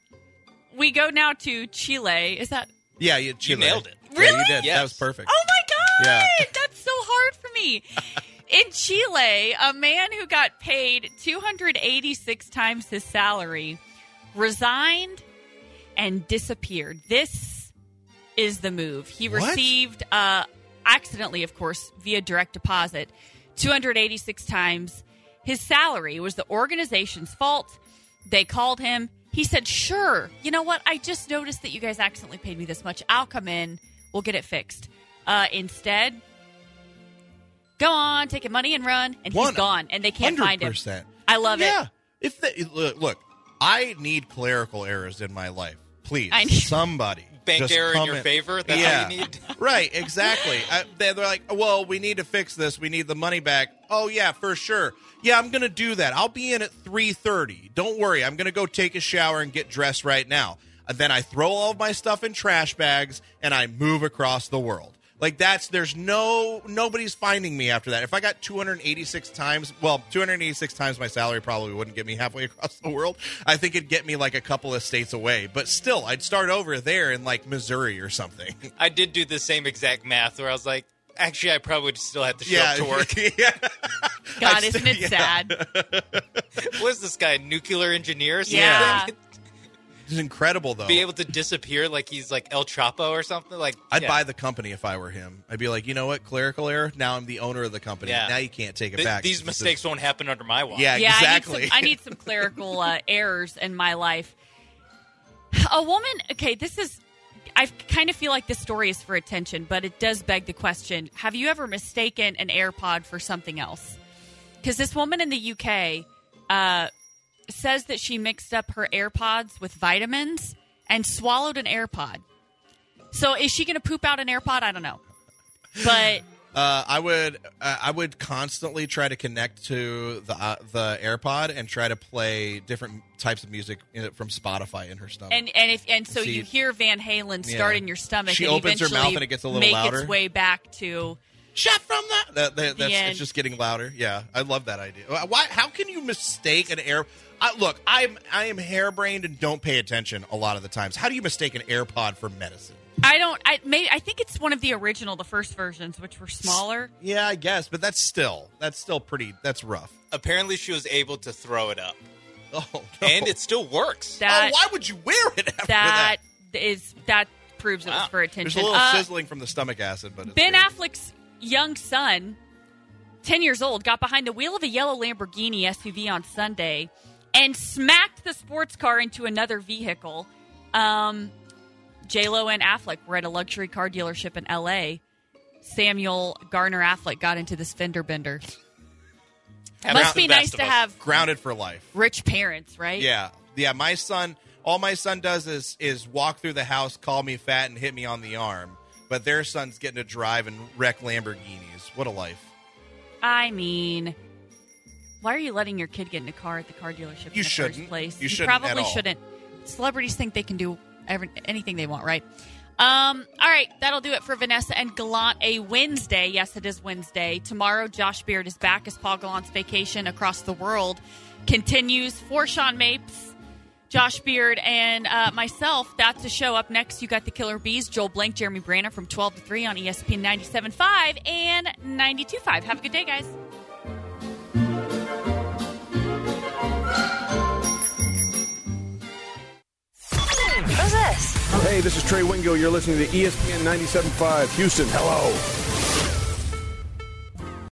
[SPEAKER 2] we go now to Chile. Is that
[SPEAKER 3] Yeah, you, Chile.
[SPEAKER 4] nailed it.
[SPEAKER 3] Yeah,
[SPEAKER 2] Really?
[SPEAKER 3] you did.
[SPEAKER 4] Yes.
[SPEAKER 3] That was perfect.
[SPEAKER 2] Oh my God!
[SPEAKER 3] Yeah.
[SPEAKER 2] That's so hard for me. In Chile, a man who got paid two hundred eighty-six times his salary resigned and disappeared. This is the move. He
[SPEAKER 3] What?
[SPEAKER 2] received, uh, accidentally, of course, via direct deposit, two hundred eighty-six times his salary. It was the organization's fault. They called him. He said, sure, you know what? I just noticed that you guys accidentally paid me this much. I'll come in. We'll get it fixed. Uh, instead, go on, take your money and run. And he's
[SPEAKER 3] One
[SPEAKER 2] gone, and they can't find him.
[SPEAKER 3] one hundred percent.
[SPEAKER 2] I love
[SPEAKER 3] yeah.
[SPEAKER 2] it.
[SPEAKER 3] If they, look, look, I need clerical errors in my life. Please,
[SPEAKER 2] I need-
[SPEAKER 3] somebody.
[SPEAKER 4] Bank
[SPEAKER 3] just
[SPEAKER 4] error in
[SPEAKER 3] come
[SPEAKER 4] your favor? That's
[SPEAKER 3] yeah.
[SPEAKER 4] all you need?
[SPEAKER 3] Right, exactly. I, they're like, well, we need to fix this. We need the money back. Oh, yeah, for sure. Yeah, I'm going to do that. I'll be in at three thirty. Don't worry. I'm going to go take a shower and get dressed right now. And then I throw all of my stuff in trash bags and I move across the world. Like that's there's no nobody's finding me after that. If I got two hundred eighty-six times, well, two hundred eighty-six times my salary probably wouldn't get me halfway across the world. I think it'd get me like a couple of states away. But still, I'd start over there in like Missouri or something.
[SPEAKER 4] I did do the same exact math where I was like, actually, I probably would still have to show
[SPEAKER 3] Yeah,
[SPEAKER 4] up to work.
[SPEAKER 3] yeah.
[SPEAKER 2] God,
[SPEAKER 3] I'd
[SPEAKER 2] isn't
[SPEAKER 3] still-
[SPEAKER 2] it
[SPEAKER 3] yeah.
[SPEAKER 2] sad?
[SPEAKER 4] What is this guy, a nuclear engineer or something?
[SPEAKER 2] Yeah.
[SPEAKER 3] It's incredible though.
[SPEAKER 4] Be able to disappear like he's like El Chapo or something? Like
[SPEAKER 3] I'd
[SPEAKER 4] yeah.
[SPEAKER 3] buy the company if I were him. I'd be like, you know what, clerical error. Now I'm the owner of the company.
[SPEAKER 4] Yeah.
[SPEAKER 3] Now you can't take it
[SPEAKER 4] Th-
[SPEAKER 3] back.
[SPEAKER 4] These
[SPEAKER 3] This
[SPEAKER 4] mistakes
[SPEAKER 3] is-
[SPEAKER 4] won't happen under my watch.
[SPEAKER 3] Yeah,
[SPEAKER 2] Yeah,
[SPEAKER 3] exactly.
[SPEAKER 2] I need some, I need some clerical uh, errors in my life. A woman, okay, this is, I kind of feel like this story is for attention, but it does beg the question, have you ever mistaken an AirPod for something else? Because this woman in the U K uh, says that she mixed up her AirPods with vitamins and swallowed an AirPod. So is she going to poop out an AirPod? I don't know. But
[SPEAKER 3] Uh, I would uh, I would constantly try to connect to the uh, the AirPod and try to play different types of music in, from Spotify in her stomach.
[SPEAKER 2] And and if and so
[SPEAKER 3] See,
[SPEAKER 2] you hear Van Halen start
[SPEAKER 3] yeah.
[SPEAKER 2] in your stomach.
[SPEAKER 3] She
[SPEAKER 2] and
[SPEAKER 3] opens her
[SPEAKER 2] eventually
[SPEAKER 3] mouth and it gets a little
[SPEAKER 2] make
[SPEAKER 3] louder.
[SPEAKER 2] its way back to
[SPEAKER 3] Shut from that. that, that that's
[SPEAKER 2] end.
[SPEAKER 3] it's just getting louder. Yeah, I love that idea. Why? How can you mistake an air? I, look, I'm I am harebrained and don't pay attention a lot of the times. How do you mistake an AirPod for medicine?
[SPEAKER 2] I don't. I may. I think it's one of the original, the first versions, which were smaller.
[SPEAKER 3] Yeah, I guess, but that's still that's still pretty. That's rough.
[SPEAKER 4] Apparently, she was able to throw it up,
[SPEAKER 3] Oh, no.
[SPEAKER 4] and it still works.
[SPEAKER 2] That
[SPEAKER 3] oh, why would you wear it after
[SPEAKER 2] that
[SPEAKER 3] that?
[SPEAKER 2] is that proves it was
[SPEAKER 4] Wow.
[SPEAKER 2] for
[SPEAKER 3] There's
[SPEAKER 2] attention.
[SPEAKER 3] a little
[SPEAKER 2] Uh,
[SPEAKER 3] sizzling from the stomach acid, but it's
[SPEAKER 2] Ben
[SPEAKER 3] good.
[SPEAKER 2] Affleck's young son, ten years old, got behind the wheel of a yellow Lamborghini S U V on Sunday and smacked the sports car into another vehicle. Um, J-Lo and Affleck were at a luxury car dealership in L A. Samuel Garner Affleck got into this fender bender.
[SPEAKER 4] Have
[SPEAKER 2] Must
[SPEAKER 4] the
[SPEAKER 2] be
[SPEAKER 4] best
[SPEAKER 2] nice
[SPEAKER 4] of
[SPEAKER 2] to
[SPEAKER 4] us.
[SPEAKER 2] have
[SPEAKER 3] Grounded for life.
[SPEAKER 2] rich parents, right?
[SPEAKER 3] Yeah, yeah. My son, all my son does is is walk through the house, call me fat, and hit me on the arm. But their son's getting to drive and wreck Lamborghinis. What a life!
[SPEAKER 2] I mean, why are you letting your kid get in a car at the car dealership in
[SPEAKER 3] You
[SPEAKER 2] the
[SPEAKER 3] shouldn't.
[SPEAKER 2] first place?
[SPEAKER 3] You shouldn't at
[SPEAKER 2] probably
[SPEAKER 3] all.
[SPEAKER 2] shouldn't. Celebrities think they can do every, anything they want, right? Um, all right, that'll do it for Vanessa and Gallant. A Wednesday. Yes, it is Wednesday. Tomorrow, Josh Beard is back as Paul Gallant's vacation across the world continues. For Sean Mapes, Josh Beard, and uh, myself, that's a show. Up next, you got the Killer Bees, Joel Blank, Jeremy Branner from twelve to three on E S P N ninety-seven point five and ninety-two point five. Have a good day, guys.
[SPEAKER 10] Who's this?
[SPEAKER 11] Hey, this is Trey Wingo. You're listening to E S P N ninety-seven point five. Houston, hello.